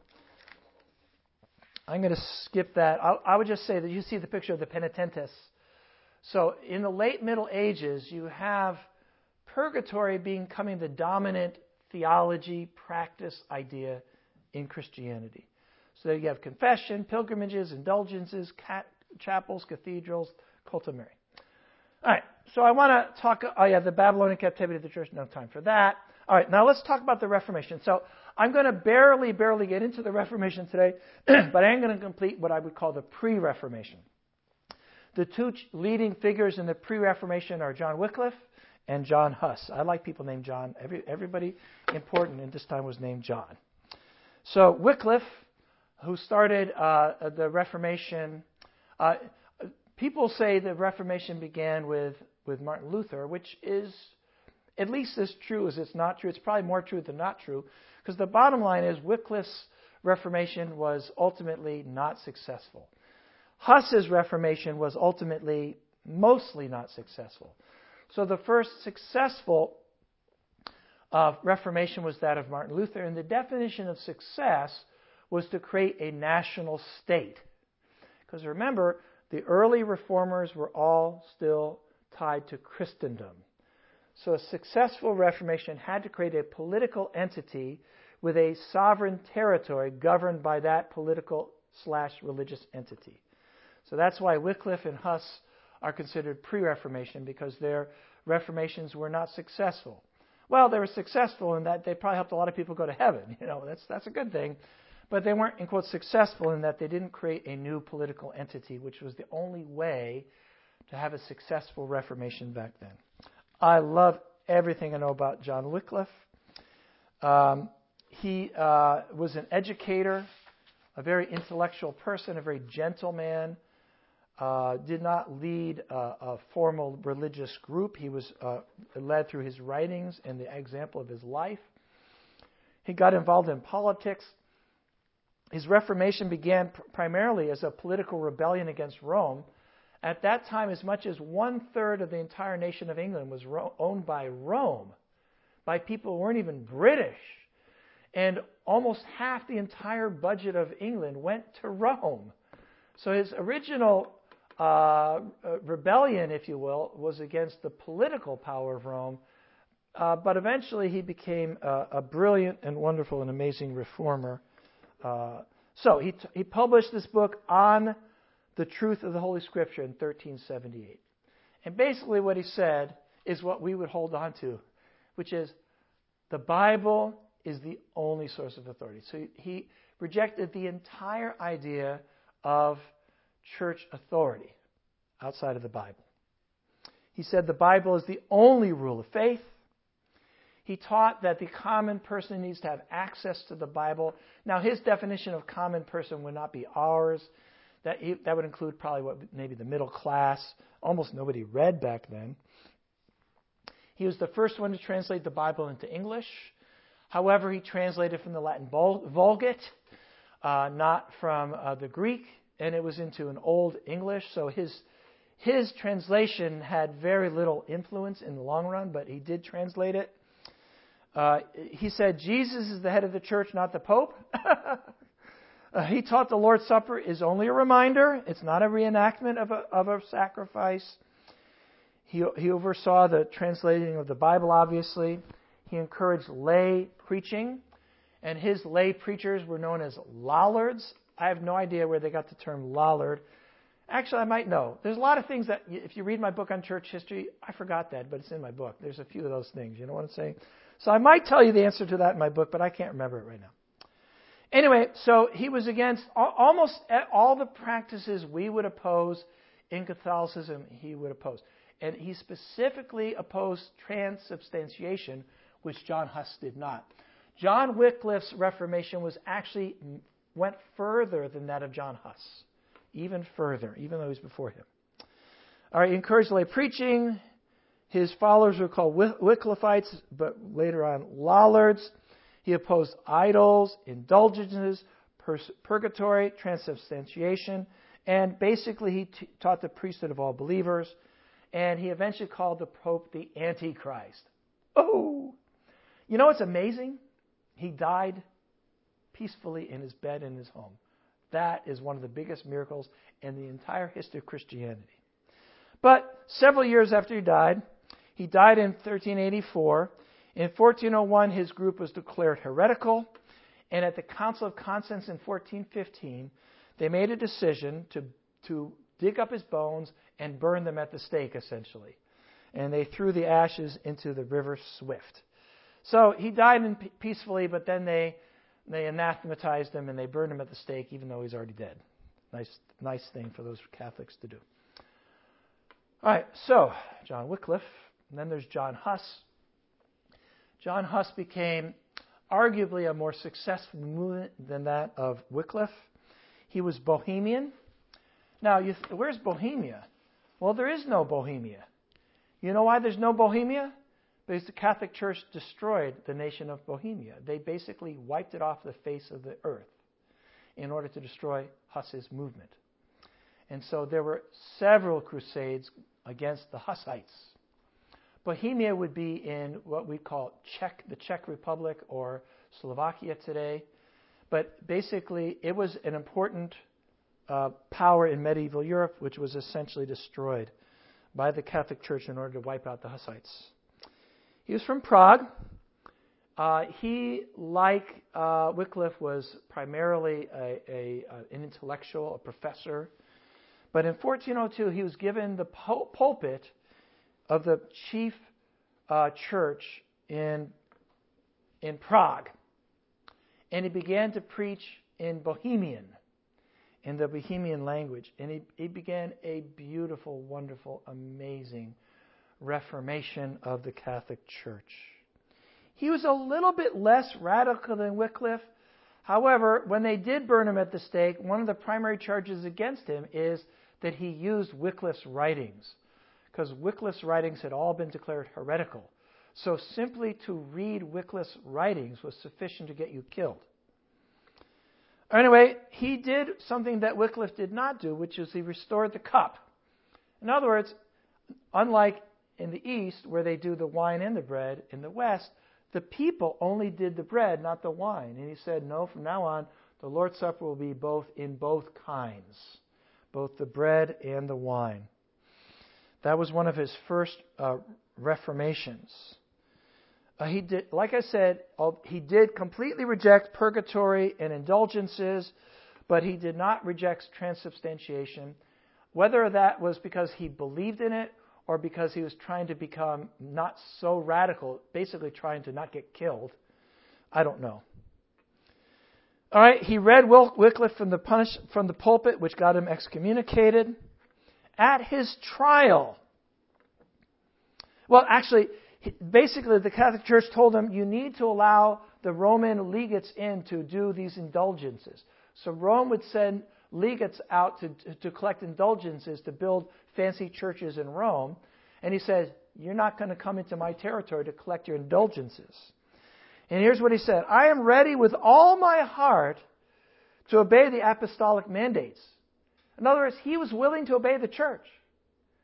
going to skip that. I would just say that you see the picture of the penitentes. So in the late Middle Ages, you have purgatory becoming the dominant theology, practice, idea in Christianity. So you have confession, pilgrimages, indulgences, chapels, cathedrals, cult of Mary. All right, so I want to talk, the Babylonian captivity of the church. No time for that. All right, now let's talk about the Reformation. So I'm going to barely get into the Reformation today, but I am going to complete what I would call the pre-Reformation. The two leading figures in the pre-Reformation are John Wycliffe and John Huss. I like people named John. Everybody important in this time was named John. So Wycliffe, who started the Reformation, people say the Reformation began with Martin Luther, which is at least as true as it's not true. It's probably more true than not true, because the bottom line is Wycliffe's Reformation was ultimately not successful. Huss's Reformation was ultimately mostly not successful. So the first successful Reformation was that of Martin Luther, and the definition of success was to create a national state. Because remember, the early reformers were all still tied to Christendom. So a successful Reformation had to create a political entity with a sovereign territory governed by that political/religious entity. So that's why Wycliffe and Huss are considered pre-Reformation, because their Reformations were not successful. Well, they were successful in that they probably helped a lot of people go to heaven. That's a good thing. But they weren't, in quotes, successful in that they didn't create a new political entity, which was the only way to have a successful Reformation back then. I love everything I know about John Wycliffe. He was an educator, a very intellectual person, a very gentle man. Did not lead a formal religious group. He was led through his writings and the example of his life. He got involved in politics. His Reformation began primarily as a political rebellion against Rome. At that time, as much as 1/3 of the entire nation of England was owned by Rome, by people who weren't even British. And almost half the entire budget of England went to Rome. So his original rebellion, if you will, was against the political power of Rome. But eventually he became a brilliant and wonderful and amazing reformer. So he published this book on the truth of the Holy Scripture in 1378. And basically what he said is what we would hold on to, which is the Bible is the only source of authority. So he rejected the entire idea of church authority outside of the Bible. He said the Bible is the only rule of faith. He taught that the common person needs to have access to the Bible. Now, his definition of common person would not be ours. That would include probably maybe the middle class. Almost nobody read back then. He was the first one to translate the Bible into English. However, he translated from the Latin Vulgate, not from the Greek, and it was into an Old English. So his his translation had very little influence in the long run, but he did translate it. He said, Jesus is the head of the church, not the Pope. He taught the Lord's Supper is only a reminder. It's not a reenactment of a sacrifice. He oversaw the translating of the Bible, obviously. He encouraged lay preaching, and his lay preachers were known as Lollards. I have no idea where they got the term Lollard. Actually, I might know. There's a lot of things that, if you read my book on church history, I forgot that, but it's in my book. There's a few of those things, you know what I'm saying? So I might tell you the answer to that in my book, but I can't remember it right now. Anyway, so he was against almost all the practices we would oppose in Catholicism, he would oppose. And he specifically opposed transubstantiation, which John Huss did not. John Wycliffe's Reformation went further than that of John Huss. Even further, even though he was before him. All right, he encouraged lay preaching. His followers were called Wycliffites, but later on Lollards. He opposed idols, indulgences, purgatory, transubstantiation, and basically he taught the priesthood of all believers. And he eventually called the Pope the Antichrist. Oh! You know what's amazing? He died peacefully in his bed in his home. That is one of the biggest miracles in the entire history of Christianity. But several years after he died in 1384. In 1401, his group was declared heretical. And at the Council of Constance in 1415, they made a decision to dig up his bones and burn them at the stake, essentially. And they threw the ashes into the river Swift. So he died peacefully, but then they anathematized him and they burned him at the stake, even though he's already dead. Nice thing for those Catholics to do. All right, so John Wycliffe, and then there's John Huss. John Huss became arguably a more successful movement than that of Wycliffe. He was Bohemian. Now, where's Bohemia? Well, there is no Bohemia. You know why there's no Bohemia? Because the Catholic Church destroyed the nation of Bohemia. They basically wiped it off the face of the earth in order to destroy Huss's movement. And so there were several crusades against the Hussites. Bohemia would be in what we call the Czech Republic or Slovakia today. But basically, it was an important power in medieval Europe, which was essentially destroyed by the Catholic Church in order to wipe out the Hussites. He was from Prague. He, like Wycliffe, was primarily an intellectual, a professor. But in 1402, he was given the pulpit of the chief church in Prague. And he began to preach in Bohemian, in the Bohemian language. And he began a beautiful, wonderful, amazing Reformation of the Catholic Church. He was a little bit less radical than Wycliffe. However, when they did burn him at the stake, one of the primary charges against him is that he used Wycliffe's writings, because Wycliffe's writings had all been declared heretical. So simply to read Wycliffe's writings was sufficient to get you killed. Anyway, he did something that Wycliffe did not do, which is he restored the cup. In other words, unlike in the East, where they do the wine and the bread, in the West, the people only did the bread, not the wine. And he said, no, from now on, the Lord's Supper will be in both kinds, both the bread and the wine. That was one of his first reformations. He did, like I said, he did completely reject purgatory and indulgences, but he did not reject transubstantiation. Whether that was because he believed in it or because he was trying to become not so radical, basically trying to not get killed, I don't know. All right, he read Wycliffe from the pulpit, which got him excommunicated. At his trial, well, actually, basically the Catholic Church told him, you need to allow the Roman legates in to do these indulgences. So Rome would send legates out to collect indulgences to build fancy churches in Rome. And he said, you're not going to come into my territory to collect your indulgences. And here's what he said, I am ready with all my heart to obey the apostolic mandates. In other words, he was willing to obey the church.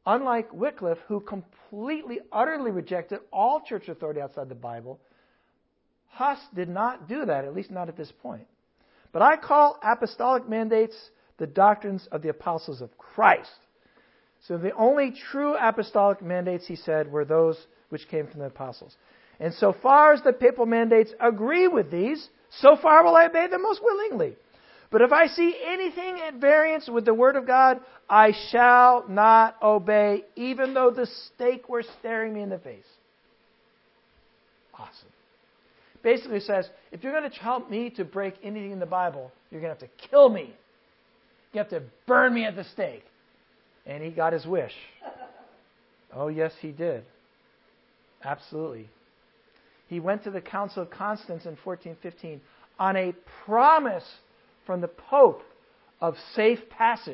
unlike Wycliffe, who completely, utterly rejected all church authority outside the Bible, Huss did not do that, at least not at this point. But I call apostolic mandates the doctrines of the apostles of Christ. So the only true apostolic mandates, he said, were those which came from the apostles. And so far as the papal mandates agree with these, so far will I obey them most willingly. But if I see anything at variance with the Word of God, I shall not obey, even though the stake were staring me in the face. Awesome. Basically it says, if you're going to help me to break anything in the Bible, you're going to have to kill me. You have to burn me at the stake. And he got his wish. Oh, yes, he did. Absolutely. He went to the Council of Constance in 1415 on a promise from the Pope of safe passage.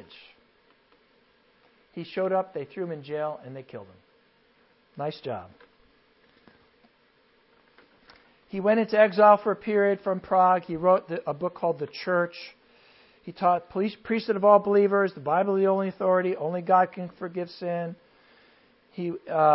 He showed up, they threw him in jail, and they killed him. Nice job. He went into exile for a period from Prague. He wrote a book called The Church. He taught priesthood of all believers, the Bible is the only authority, only God can forgive sin. He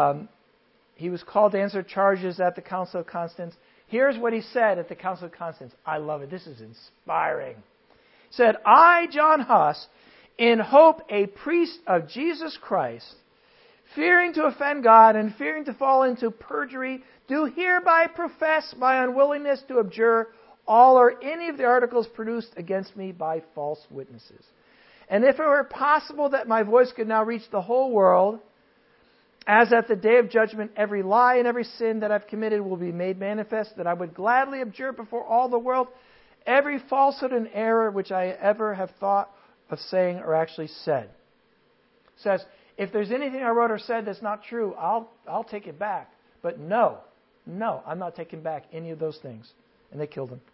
was called to answer charges at the Council of Constance. Here's what he said at the Council of Constance. I love it. This is inspiring. He said, I, John Huss, in hope a priest of Jesus Christ, fearing to offend God and fearing to fall into perjury, do hereby profess my unwillingness to abjure all or any of the articles produced against me by false witnesses. And if it were possible that my voice could now reach the whole world, as at the day of judgment every lie and every sin that I've committed will be made manifest, that I would gladly abjure before all the world every falsehood and error which I ever have thought of saying or actually said. It says, if there's anything I wrote or said that's not true, I'll take it back. But no, I'm not taking back any of those things. And they killed him.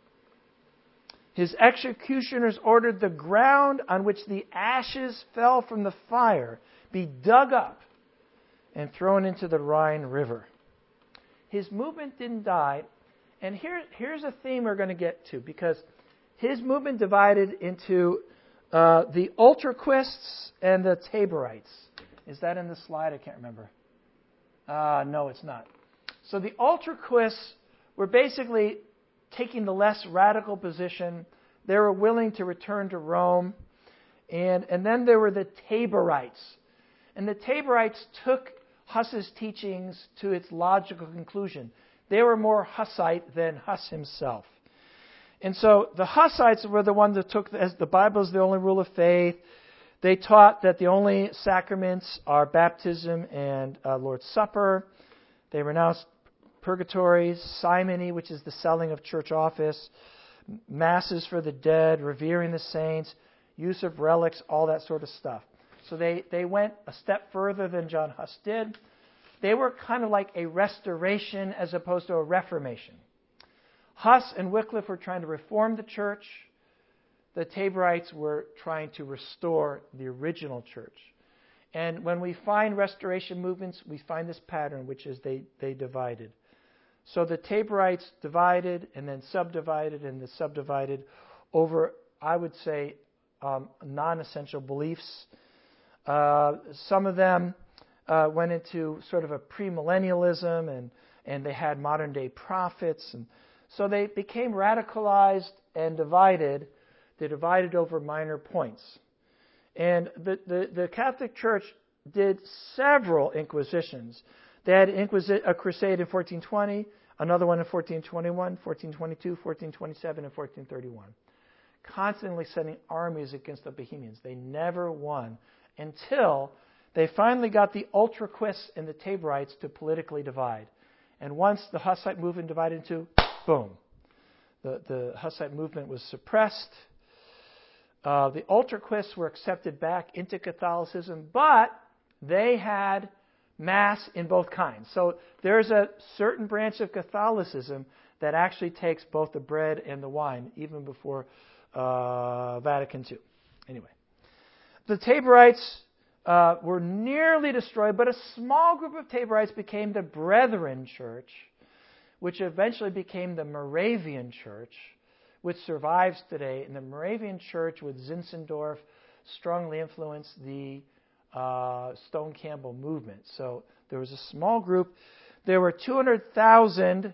His executioners ordered the ground on which the ashes fell from the fire be dug up and thrown into the Rhine River. His movement didn't die. And here's a theme we're going to get to, because his movement divided into the Ultraquists and the Taborites. Is that in the slide? I can't remember. No, it's not. So the Ultraquists were basically taking the less radical position. They were willing to return to Rome. And then there were the Taborites. And the Taborites took Huss's teachings to its logical conclusion. They were more Hussite than Huss himself. And so the Hussites were the ones that took, as the Bible is the only rule of faith. They taught that the only sacraments are baptism and Lord's Supper. They renounced purgatory, simony, which is the selling of church office, masses for the dead, revering the saints, use of relics, all that sort of stuff. So they went a step further than John Huss did. They were kind of like a restoration as opposed to a reformation. Huss and Wycliffe were trying to reform the church. The Taborites were trying to restore the original church. And when we find restoration movements, we find this pattern, which is they divided. So the Taborites divided and then subdivided and then subdivided over, I would say, non-essential beliefs. Some of them went into sort of a premillennialism, and they had modern-day prophets. And so they became radicalized and divided. They divided over minor points. And the Catholic Church did several inquisitions. They had a crusade in 1420, another one in 1421, 1422, 1427, and 1431. Constantly sending armies against the Bohemians. They never won until they finally got the Ultraquists and the Taborites to politically divide. And once the Hussite movement divided into, boom, the Hussite movement was suppressed. The Ultraquists were accepted back into Catholicism, but they had Mass in both kinds. So there's a certain branch of Catholicism that actually takes both the bread and the wine, even before Vatican II. Anyway, the Taborites were nearly destroyed, but a small group of Taborites became the Brethren Church, which eventually became the Moravian Church, which survives today. And the Moravian Church with Zinzendorf strongly influenced the Stone Campbell movement. So there was a small group. There were 200,000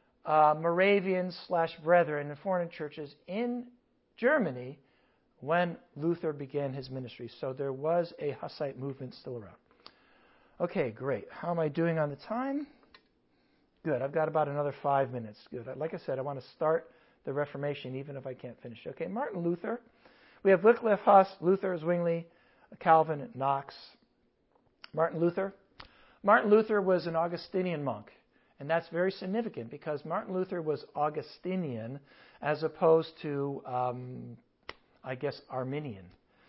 Moravians/Brethren in foreign churches in Germany when Luther began his ministry. So there was a Hussite movement still around. Okay, great. How am I doing on the time? Good. I've got about another 5 minutes. Good. Like I said, I want to start the Reformation even if I can't finish. Okay, Martin Luther. We have Wycliffe, Huss, Luther, Zwingli, Calvin, Knox. Martin Luther. Martin Luther was an Augustinian monk. And that's very significant because Martin Luther was Augustinian as opposed to, Arminian.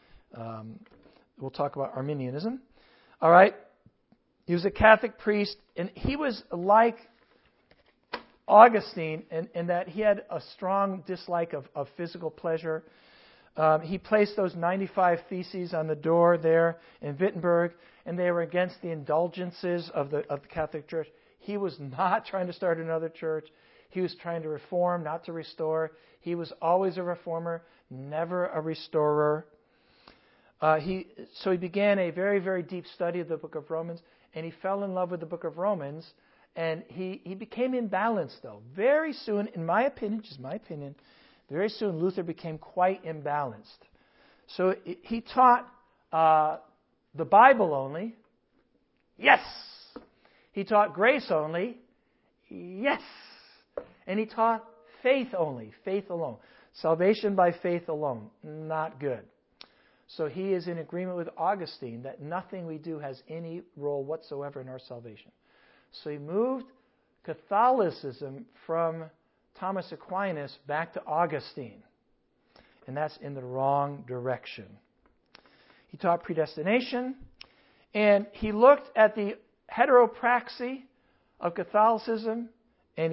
We'll talk about Arminianism. All right. He was a Catholic priest, and he was like Augustine in that he had a strong dislike of physical pleasure. He placed those 95 Theses on the door there in Wittenberg, and they were against the indulgences of the Catholic Church. He was not trying to start another church. He was trying to reform, not to restore. He was always a reformer, never a restorer. He began a very, very deep study of the book of Romans, and he fell in love with the book of Romans, and he became imbalanced, though. Very soon, in my opinion, just my opinion, very soon Luther became quite imbalanced. So he taught the Bible only. Yes! He taught grace only. Yes! And he taught faith only, faith alone. Salvation by faith alone, not good. So he is in agreement with Augustine that nothing we do has any role whatsoever in our salvation. So he moved Catholicism from Thomas Aquinas back to Augustine. And that's in the wrong direction. He taught predestination, and he looked at the heteropraxy of Catholicism, and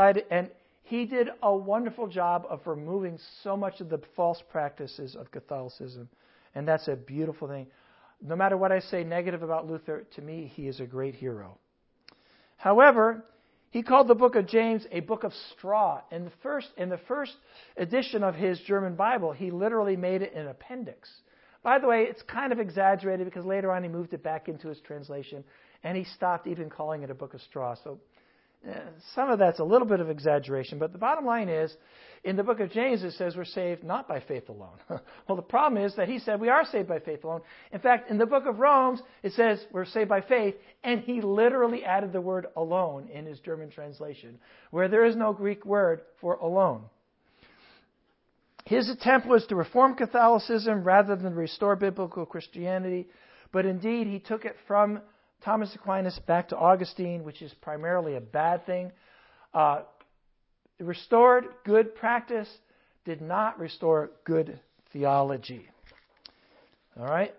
he did a wonderful job of removing so much of the false practices of Catholicism. And that's a beautiful thing. No matter what I say negative about Luther, to me, he is a great hero. However, he called the book of James a book of straw. In the first edition of his German Bible, he literally made it an appendix. By the way, it's kind of exaggerated because later on he moved it back into his translation, and he stopped even calling it a book of straw. So some of that's a little bit of exaggeration, but the bottom line is, in the book of James, it says we're saved not by faith alone. Well, the problem is that he said we are saved by faith alone. In fact, in the book of Romans, it says we're saved by faith, and he literally added the word alone in his German translation, where there is no Greek word for alone. His attempt was to reform Catholicism rather than restore biblical Christianity, but indeed he took it from Thomas Aquinas back to Augustine, which is primarily a bad thing. Restored good practice, did not restore good theology. All right?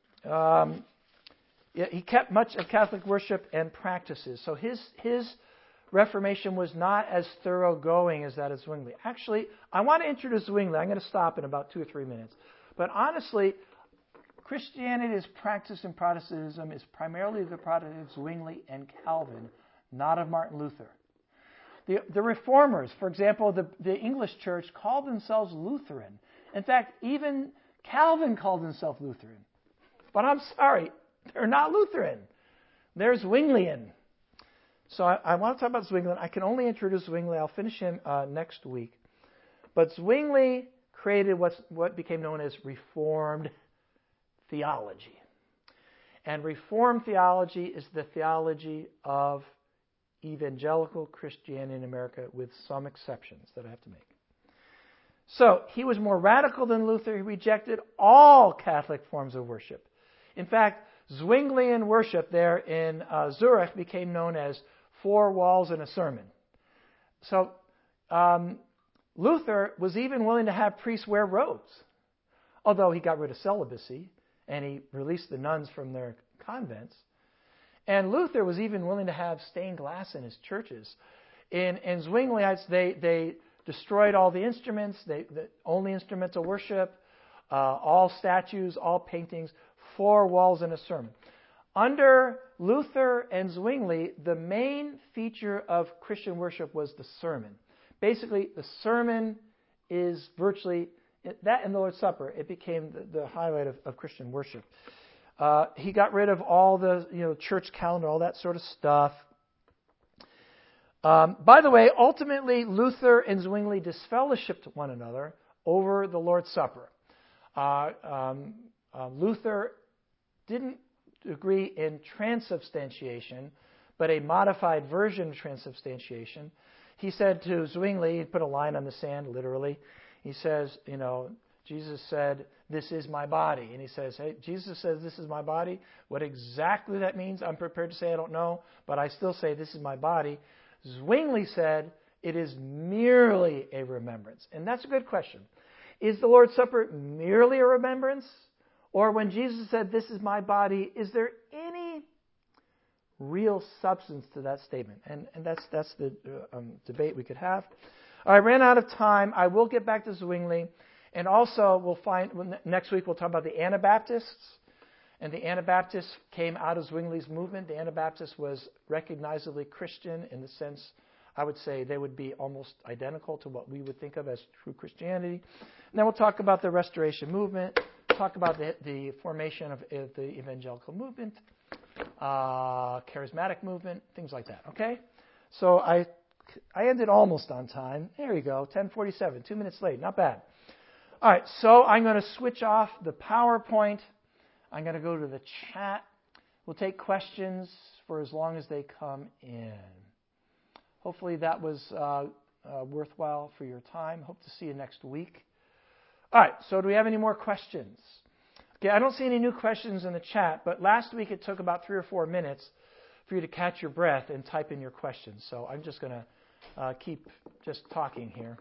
He kept much of Catholic worship and practices. So his Reformation was not as thoroughgoing as that of Zwingli. Actually, I want to introduce Zwingli. I'm going to stop in about 2 or 3 minutes. But honestly, Christianity's practice in Protestantism is primarily the product of Zwingli and Calvin, not of Martin Luther. The Reformers, for example, the English church called themselves Lutheran. In fact, even Calvin called himself Lutheran. But I'm sorry, they're not Lutheran. They're Zwinglian. So I want to talk about Zwingli. I can only introduce Zwingli. I'll finish him next week. But Zwingli created what became known as Reformed theology. And Reformed theology is the theology of evangelical Christianity in America, with some exceptions that I have to make. So he was more radical than Luther. He rejected all Catholic forms of worship. In fact, Zwinglian worship there in Zurich became known as 4 walls and a sermon. So Luther was even willing to have priests wear robes, although he got rid of celibacy and he released the nuns from their convents. And Luther was even willing to have stained glass in his churches. In Zwingliites, they destroyed all the instruments, only instrumental worship, all statues, all paintings, 4 walls and a sermon. Under Luther and Zwingli, the main feature of Christian worship was the sermon. Basically, the sermon is virtually, that and the Lord's Supper, it became the highlight of Christian worship. He got rid of all the church calendar, all that sort of stuff. By the way, ultimately, Luther and Zwingli disfellowshipped one another over the Lord's Supper. Luther didn't agree in transubstantiation, but a modified version of transubstantiation. He said to Zwingli, he put a line on the sand, literally. He says, Jesus said, "This is my body." And he says, "Hey, Jesus says this is my body." What exactly that means, I'm prepared to say I don't know, but I still say this is my body. Zwingli said, it is merely a remembrance. And that's a good question. Is the Lord's Supper merely a remembrance? Or when Jesus said, "This is my body," is there any real substance to that statement? And that's the debate we could have. I ran out of time. I will get back to Zwingli. And also, next week we'll talk about the Anabaptists. And the Anabaptists came out of Zwingli's movement. The Anabaptist was recognizably Christian in the sense, I would say they would be almost identical to what we would think of as true Christianity. And then we'll talk about the Restoration movement, talk about the formation of the evangelical movement, charismatic movement, things like that. Okay? So I ended almost on time. There you go, 10:47, 2 minutes late. Not bad. All right, so I'm going to switch off the PowerPoint. I'm going to go to the chat. We'll take questions for as long as they come in. Hopefully that was worthwhile for your time. Hope to see you next week. All right, so do we have any more questions? Okay, I don't see any new questions in the chat, but last week it took about 3 or 4 minutes for you to catch your breath and type in your questions. So I'm just going to keep just talking here.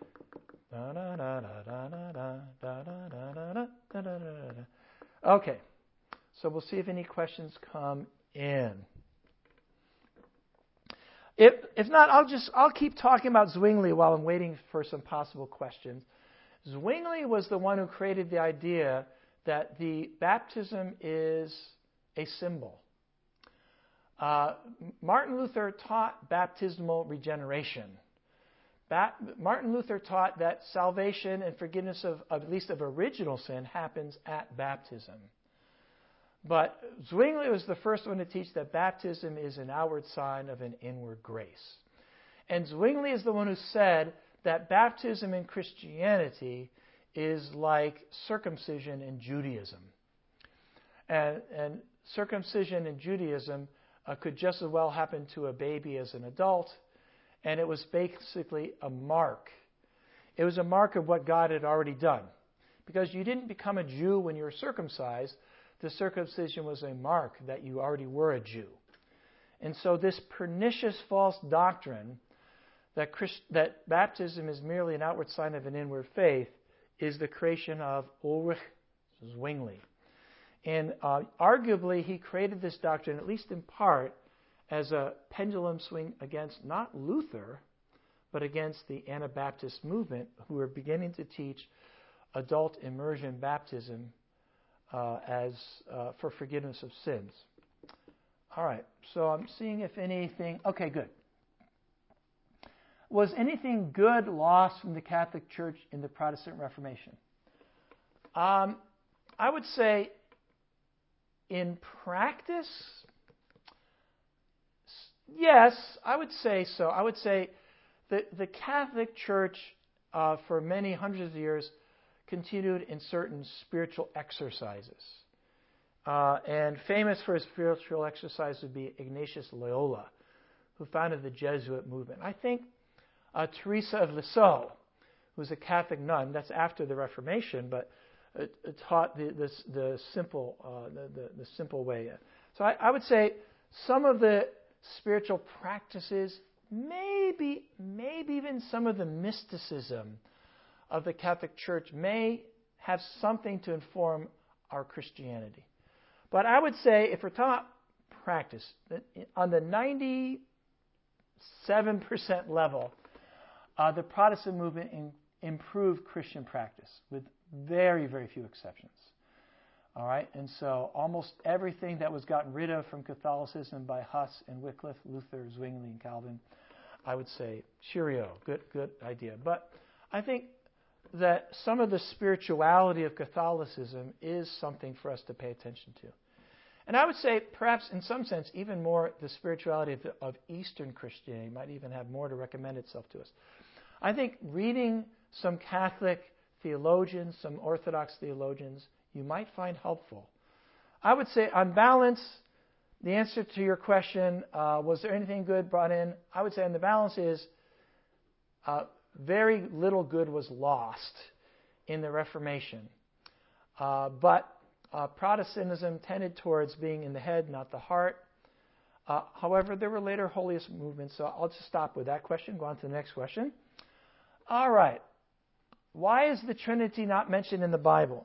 Okay, so we'll see if any questions come in. If not, I'll keep talking about Zwingli while I'm waiting for some possible questions. Zwingli was the one who created the idea that the baptism is a symbol. Martin Luther taught baptismal regeneration. Martin Luther taught that salvation and forgiveness of at least of original sin happens at baptism. But Zwingli was the first one to teach that baptism is an outward sign of an inward grace. And Zwingli is the one who said that baptism in Christianity is like circumcision in Judaism. And circumcision in Judaism could just as well happen to a baby as an adult. And it was basically a mark. It was a mark of what God had already done. Because you didn't become a Jew when you were circumcised. The circumcision was a mark that you already were a Jew. And so this pernicious false doctrine that baptism is merely an outward sign of an inward faith is the creation of Ulrich Zwingli. And arguably he created this doctrine, at least in part, as a pendulum swing against not Luther, but against the Anabaptist movement, who were beginning to teach adult immersion baptism as for forgiveness of sins. All right, so I'm seeing if anything... Okay, good. Was anything good lost from the Catholic Church in the Protestant Reformation? I would say in practice... Yes, I would say so. I would say that the Catholic Church, for many hundreds of years, continued in certain spiritual exercises. And famous for his spiritual exercise would be Ignatius Loyola, who founded the Jesuit movement. I think Teresa of Lisieux, who was a Catholic nun, that's after the Reformation, but taught the simple way. So I would say some of the spiritual practices, maybe even some of the mysticism of the Catholic Church may have something to inform our Christianity. But I would say, if we're talking about practice, that on the 97% level, the Protestant movement improved Christian practice, with very, very few exceptions. All right, and so almost everything that was gotten rid of from Catholicism by Huss and Wycliffe, Luther, Zwingli, and Calvin, I would say, cheerio, good idea. But I think that some of the spirituality of Catholicism is something for us to pay attention to. And I would say, perhaps in some sense, even more the spirituality of Eastern Christianity might even have more to recommend itself to us. I think reading some Catholic theologians, some Orthodox theologians, you might find helpful. I would say, on balance, the answer to your question, was there anything good brought in? I would say on the balance is very little good was lost in the Reformation. But Protestantism tended towards being in the head, not the heart. However, there were later holiest movements, so I'll just stop with that question, go on to the next question. All right. Why is the Trinity not mentioned in the Bible?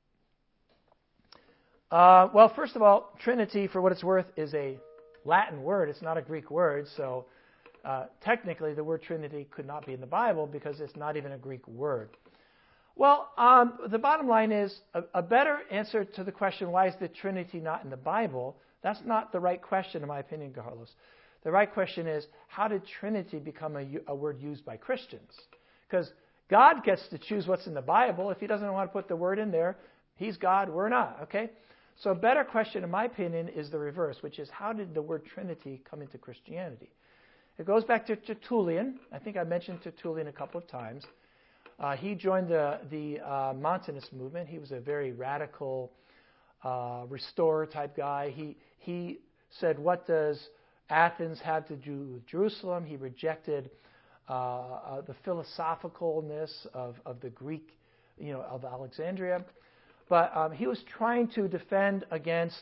Well, first of all, Trinity, for what it's worth, is a Latin word. It's not a Greek word, so technically the word Trinity could not be in the Bible because it's not even a Greek word. Well, the bottom line is a better answer to the question, why is the Trinity not in the Bible? That's not the right question, in my opinion, Carlos. The right question is, how did Trinity become a word used by Christians? Because God gets to choose what's in the Bible. If he doesn't want to put the word in there, he's God, we're not, okay? So a better question, in my opinion, is the reverse, which is, how did the word Trinity come into Christianity? It goes back to Tertullian. I think I mentioned Tertullian a couple of times. He joined the Montanist movement. He was a very radical restorer type guy. He said, what does Athens have to do with Jerusalem? He rejected the philosophicalness of the Greek, of Alexandria. But he was trying to defend against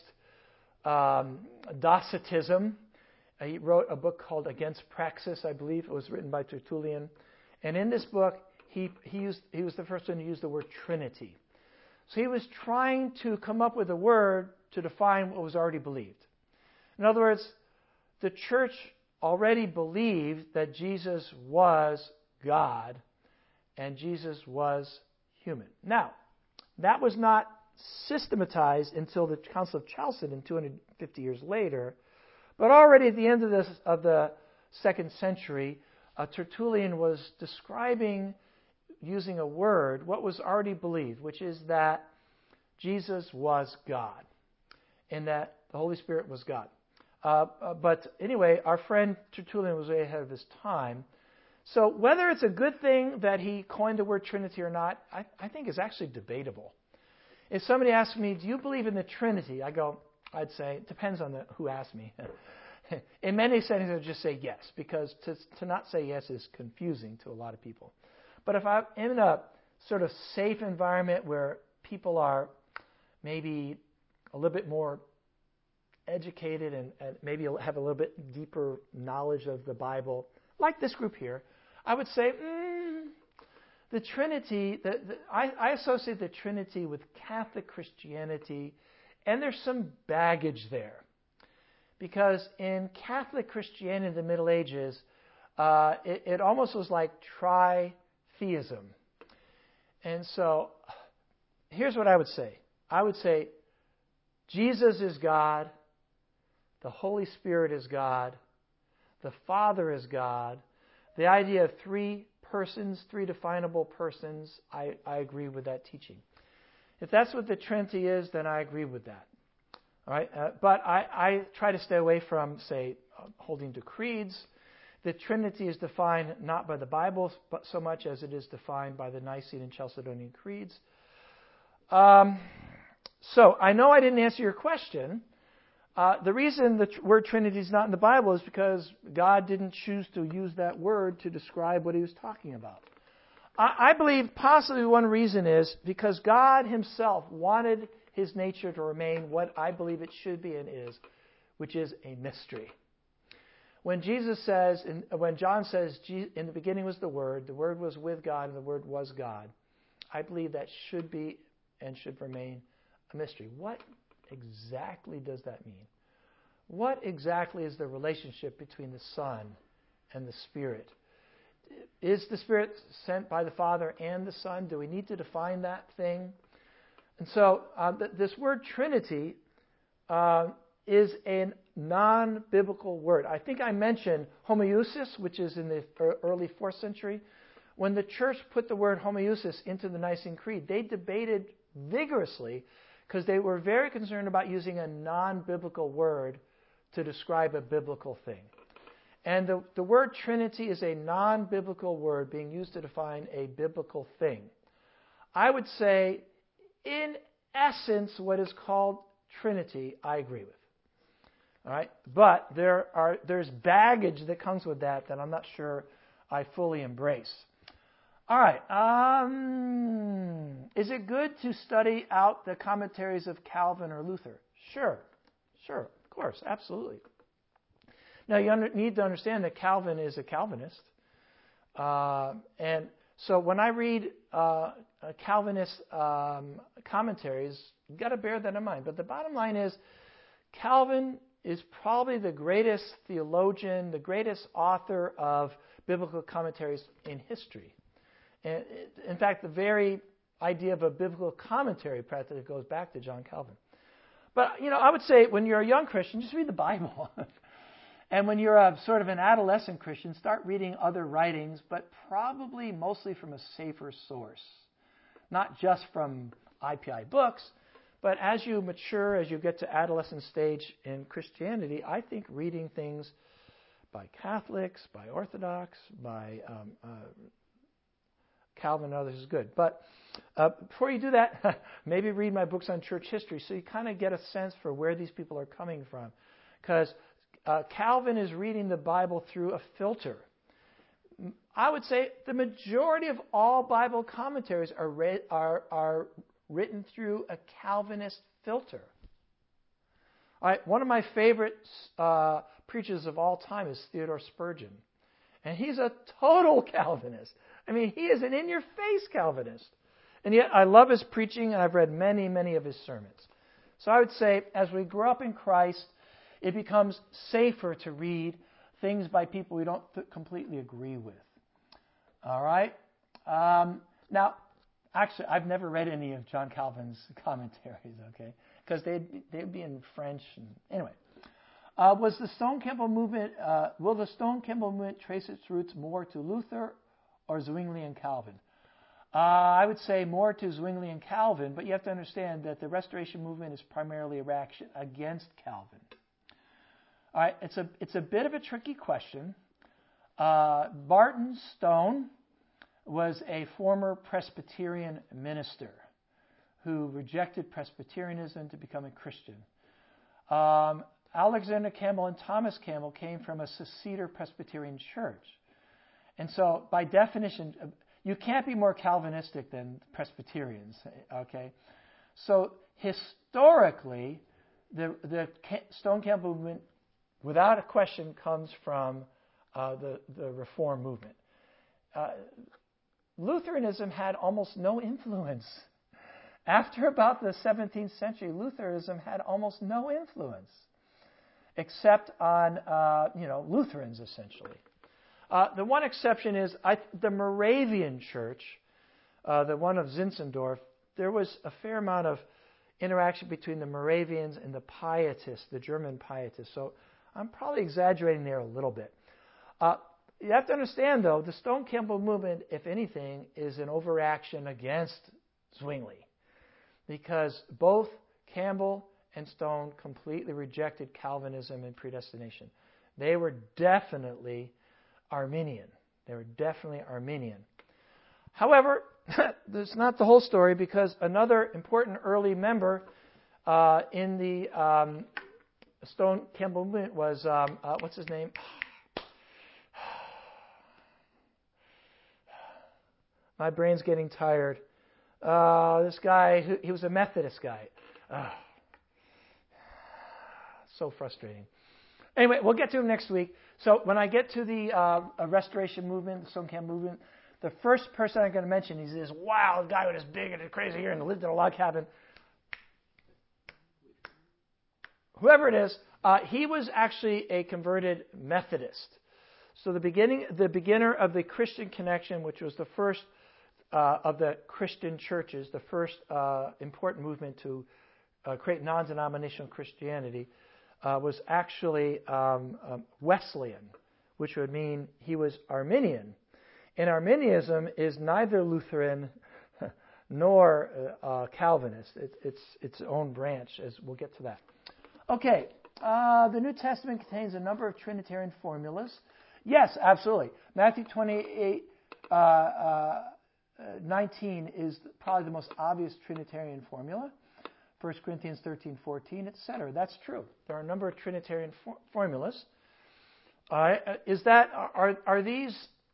Docetism. He wrote a book called Against Praxis, I believe. It was written by Tertullian. And in this book, he was the first one to use the word Trinity. So he was trying to come up with a word to define what was already believed. In other words, the church already believed that Jesus was God and Jesus was human. Now, that was not systematized until the Council of Chalcedon 250 years later, but already at the end of the 2nd century, Tertullian was describing, using a word, what was already believed, which is that Jesus was God and that the Holy Spirit was God. But anyway, our friend Tertullian was way ahead of his time. So whether it's a good thing that he coined the word Trinity or not, I think is actually debatable. If somebody asks me, do you believe in the Trinity? I'd say, it depends on who asked me. In many settings, I'd just say yes, because to not say yes is confusing to a lot of people. But if I'm in a sort of safe environment where people are maybe a little bit more educated and maybe have a little bit deeper knowledge of the Bible, like this group here, I would say the Trinity, I associate the Trinity with Catholic Christianity, and there's some baggage there. Because in Catholic Christianity in the Middle Ages, it almost was like tritheism. And so here's what I would say. I would say Jesus is God, the Holy Spirit is God, the Father is God. The idea of three persons, three definable persons, I agree with that teaching. If that's what the Trinity is, then I agree with that. All right, but I try to stay away from, say, holding to creeds. The Trinity is defined not by the Bible, but so much as it is defined by the Nicene and Chalcedonian creeds. So I know I didn't answer your question. The reason the word Trinity is not in the Bible is because God didn't choose to use that word to describe what he was talking about. I believe possibly one reason is because God himself wanted his nature to remain what I believe it should be and is, which is a mystery. When John says, in the beginning was the Word was with God, and the Word was God, I believe that should be and should remain a mystery. What exactly does that mean? What exactly is the relationship between the Son and the Spirit? Is the Spirit sent by the Father and the Son? Do we need to define that thing? And so this word Trinity is a non-biblical word. I think I mentioned homoousis, which is in the early 4th century. When the church put the word homoousis into the Nicene Creed, they debated vigorously because they were very concerned about using a non-biblical word to describe a biblical thing. And the word Trinity is a non-biblical word being used to define a biblical thing. I would say, in essence, what is called Trinity, I agree with. All right? But there's baggage that comes with that I'm not sure I fully embrace. All right. Is it good to study out the commentaries of Calvin or Luther? Sure, of course, absolutely. Now, you need to understand that Calvin is a Calvinist. And so when I read Calvinist commentaries, you've got to bear that in mind. But the bottom line is, Calvin is probably the greatest theologian, the greatest author of biblical commentaries in history. And in fact, the very idea of a biblical commentary practically goes back to John Calvin. But, I would say when you're a young Christian, just read the Bible. And when you're a sort of an adolescent Christian, start reading other writings, but probably mostly from a safer source. Not just from IPI books, but as you mature, as you get to adolescent stage in Christianity, I think reading things by Catholics, by Orthodox, by Calvin and others is good. But before you do that, maybe read my books on church history so you kind of get a sense for where these people are coming from. Because Calvin is reading the Bible through a filter. I would say the majority of all Bible commentaries are written through a Calvinist filter. All right, one of my favorite preachers of all time is Theodore Spurgeon. And he's a total Calvinist. I mean, he is an in-your-face Calvinist. And yet I love his preaching, and I've read many, many of his sermons. So I would say, as we grow up in Christ, it becomes safer to read things by people we don't completely agree with. All right? Now, actually, I've never read any of John Calvin's commentaries, okay? Because they'd be in French. Anyway. Will the Stone Campbell movement trace its roots more to Luther or Zwingli and Calvin? I would say more to Zwingli and Calvin, but you have to understand that the Restoration movement is primarily a reaction against Calvin. All right, it's a bit of a tricky question. Barton Stone was a former Presbyterian minister who rejected Presbyterianism to become a Christian. Alexander Campbell and Thomas Campbell came from a Seceder Presbyterian church. And so, by definition, you can't be more Calvinistic than Presbyterians, okay? So, historically, the Stone Campbell movement, without a question, comes from the Reform movement. Lutheranism had almost no influence. After about the 17th century, Lutheranism had almost no influence, except on Lutherans, essentially. The one exception is the Moravian Church, the one of Zinzendorf. There was a fair amount of interaction between the Moravians and the Pietists, the German Pietists. So I'm probably exaggerating there a little bit. You have to understand, though, the Stone Campbell movement, if anything, is an overreaction against Zwingli, because both Campbell and Stone completely rejected Calvinism and predestination. They were definitely Arminian. However, that's not the whole story, because another important early member in the Stone Campbell movement was, what's his name? My brain's getting tired. This guy, he was a Methodist guy. So frustrating. Anyway, we'll get to him next week. So when I get to the Restoration movement, the Stone Campbell movement, the first person I'm going to mention is this wild guy with his big and crazy hair and lived in a log cabin. Whoever it is, he was actually a converted Methodist. So the beginner of the Christian Connection, which was the first of the Christian churches, the first important movement to create non-denominational Christianity, was actually Wesleyan, which would mean he was Arminian. And Arminianism is neither Lutheran nor Calvinist. It's its own branch, as we'll get to that. Okay, the New Testament contains a number of Trinitarian formulas. Yes, absolutely. Matthew 28, 19 is probably the most obvious Trinitarian formula. 1 Corinthians 13, 14, etc. That's true. There are a number of Trinitarian formulas. Are these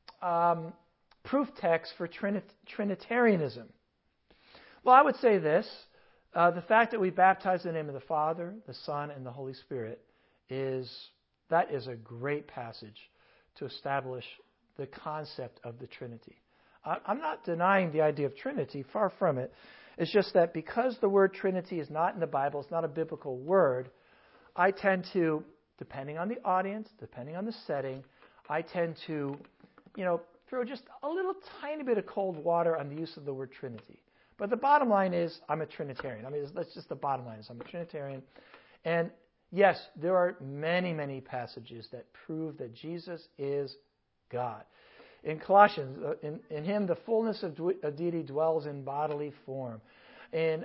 proof texts for Trinitarianism? Well, I would say this. The fact that we baptize in the name of the Father, the Son, and the Holy Spirit is a great passage to establish the concept of the Trinity. I'm not denying the idea of Trinity, far from it. It's just that because the word Trinity is not in the Bible, it's not a biblical word, I tend to, depending on the audience, depending on the setting, I tend to, throw just a little tiny bit of cold water on the use of the word Trinity. But the bottom line is, I'm a Trinitarian. That's just the bottom line is I'm a Trinitarian. And yes, there are many, many passages that prove that Jesus is God. In Colossians, in Him the fullness of deity dwells in bodily form. In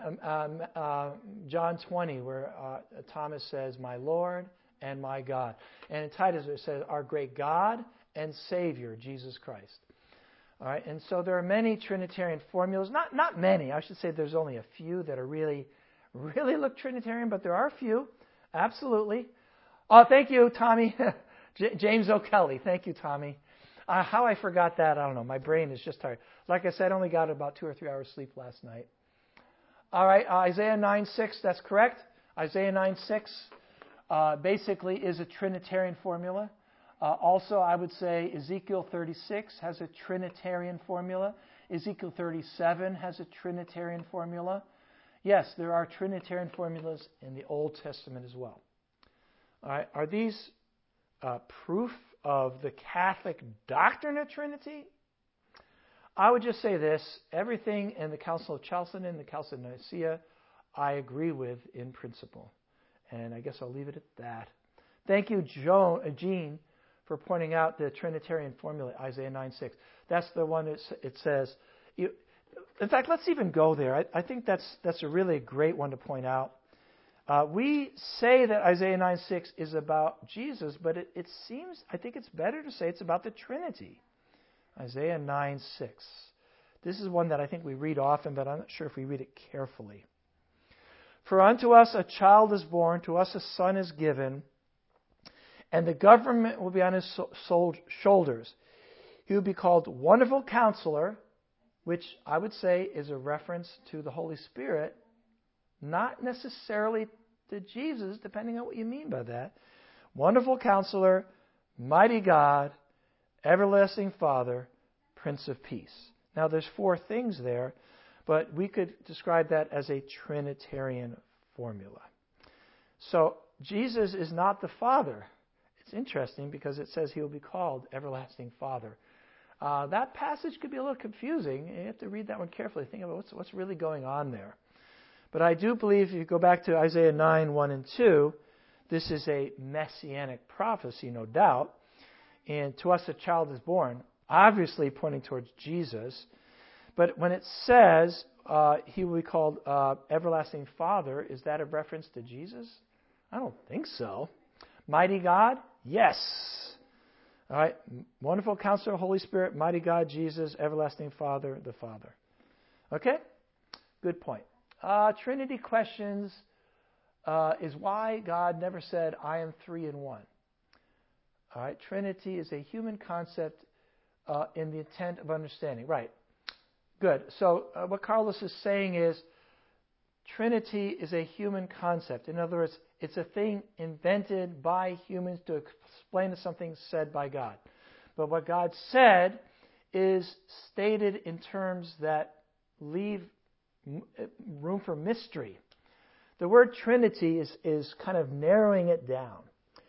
John 20, where Thomas says, "My Lord and my God." And in Titus it says, "Our great God and Savior, Jesus Christ." All right, and so there are many Trinitarian formulas. Not many. I should say there's only a few that are really look Trinitarian, but there are a few. Absolutely. Oh, thank you, Tommy. James O'Kelly. Thank you, Tommy. How I forgot that, I don't know. My brain is just tired. Like I said, I only got about 2 or 3 hours sleep last night. All right, Isaiah 9:6, that's correct. Isaiah 9:6 basically is a Trinitarian formula. Also, I would say Ezekiel 36 has a Trinitarian formula. Ezekiel 37 has a Trinitarian formula. Yes, there are Trinitarian formulas in the Old Testament as well. All right, are these proof of the Catholic doctrine of Trinity? I would just say this. Everything in the Council of Chalcedon and the Council of Nicaea, I agree with in principle. And I guess I'll leave it at that. Thank you, Jean, for pointing out the Trinitarian formula, Isaiah 9:6. That's the one it says. In fact, let's even go there. I think that's a really great one to point out. We say that Isaiah 9:6 is about Jesus, but it seems, I think it's better to say it's about the Trinity. Isaiah 9:6. This is one that I think we read often, but I'm not sure if we read it carefully. "For unto us a child is born, to us a son is given, and the government will be on his shoulders. He will be called Wonderful Counselor," which I would say is a reference to the Holy Spirit, not necessarily to Jesus, depending on what you mean by that. "Wonderful Counselor, Mighty God, Everlasting Father, Prince of Peace." Now, there's 4 things there, but we could describe that as a Trinitarian formula. So, Jesus is not the Father. It's interesting because it says He will be called Everlasting Father. That passage could be a little confusing. You have to read that one carefully. Think about what's really going on there. But I do believe if you go back to Isaiah 9:1 and 2, this is a messianic prophecy, no doubt. And to us a child is born, obviously pointing towards Jesus. But when it says He will be called Everlasting Father, is that a reference to Jesus? I don't think so. Mighty God? Yes. All right. Wonderful Counselor, Holy Spirit, Mighty God, Jesus, Everlasting Father, the Father. Okay? Good point. Trinity questions is why God never said, "I am 3 in 1." All right. Trinity is a human concept in the intent of understanding. Right. Good. So what Carlos is saying is Trinity is a human concept. In other words, it's a thing invented by humans to explain something said by God. But what God said is stated in terms that leave room for mystery. The word Trinity is kind of narrowing it down.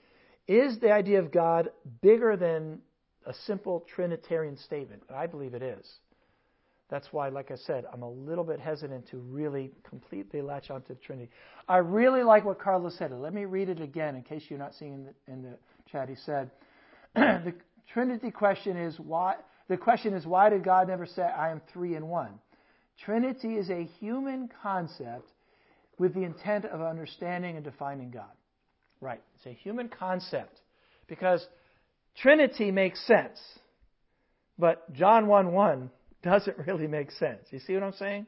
Is the idea of God bigger than a simple Trinitarian statement? I believe it is. That's why, like I said, I'm a little bit hesitant to really completely latch onto the Trinity. I really like what Carlos said. Let me read it again in case you're not seeing it in the chat. He said, the Trinity question is why. The question is, why did God never say, "I am 3 in 1"? Trinity is a human concept with the intent of understanding and defining God. Right. It's a human concept. Because Trinity makes sense. But John 1:1 doesn't really make sense. You see what I'm saying?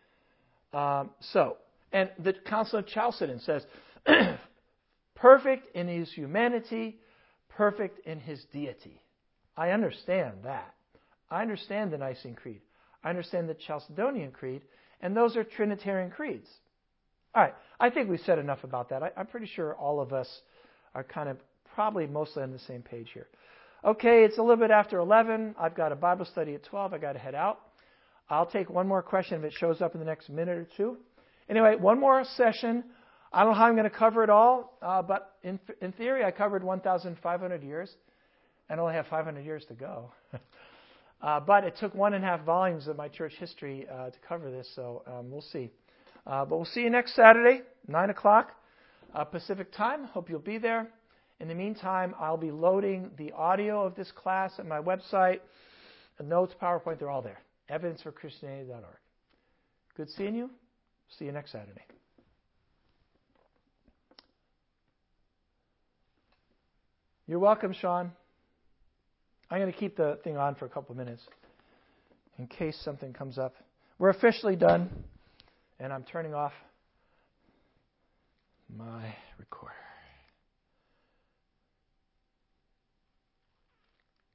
And the Council of Chalcedon says, perfect in his humanity, perfect in his deity. I understand that. I understand the Nicene Creed. I understand the Chalcedonian Creed, and those are Trinitarian creeds. All right, I think we've said enough about that. I'm pretty sure all of us are kind of probably mostly on the same page here. Okay, it's a little bit after 11. I've got a Bible study at 12. I've got to head out. I'll take one more question if it shows up in the next minute or two. Anyway, one more session. I don't know how I'm going to cover it all, but in theory, I covered 1,500 years and only have 500 years to go. But it took 1.5 volumes of my church history to cover this, so we'll see. But we'll see you next Saturday, 9 o'clock Pacific time. Hope you'll be there. In the meantime, I'll be loading the audio of this class at my website. The notes, PowerPoint, they're all there. evidenceforchristianity.org. Good seeing you. See you next Saturday. You're welcome, Sean. I'm going to keep the thing on for a couple of minutes in case something comes up. We're officially done, and I'm turning off my recorder.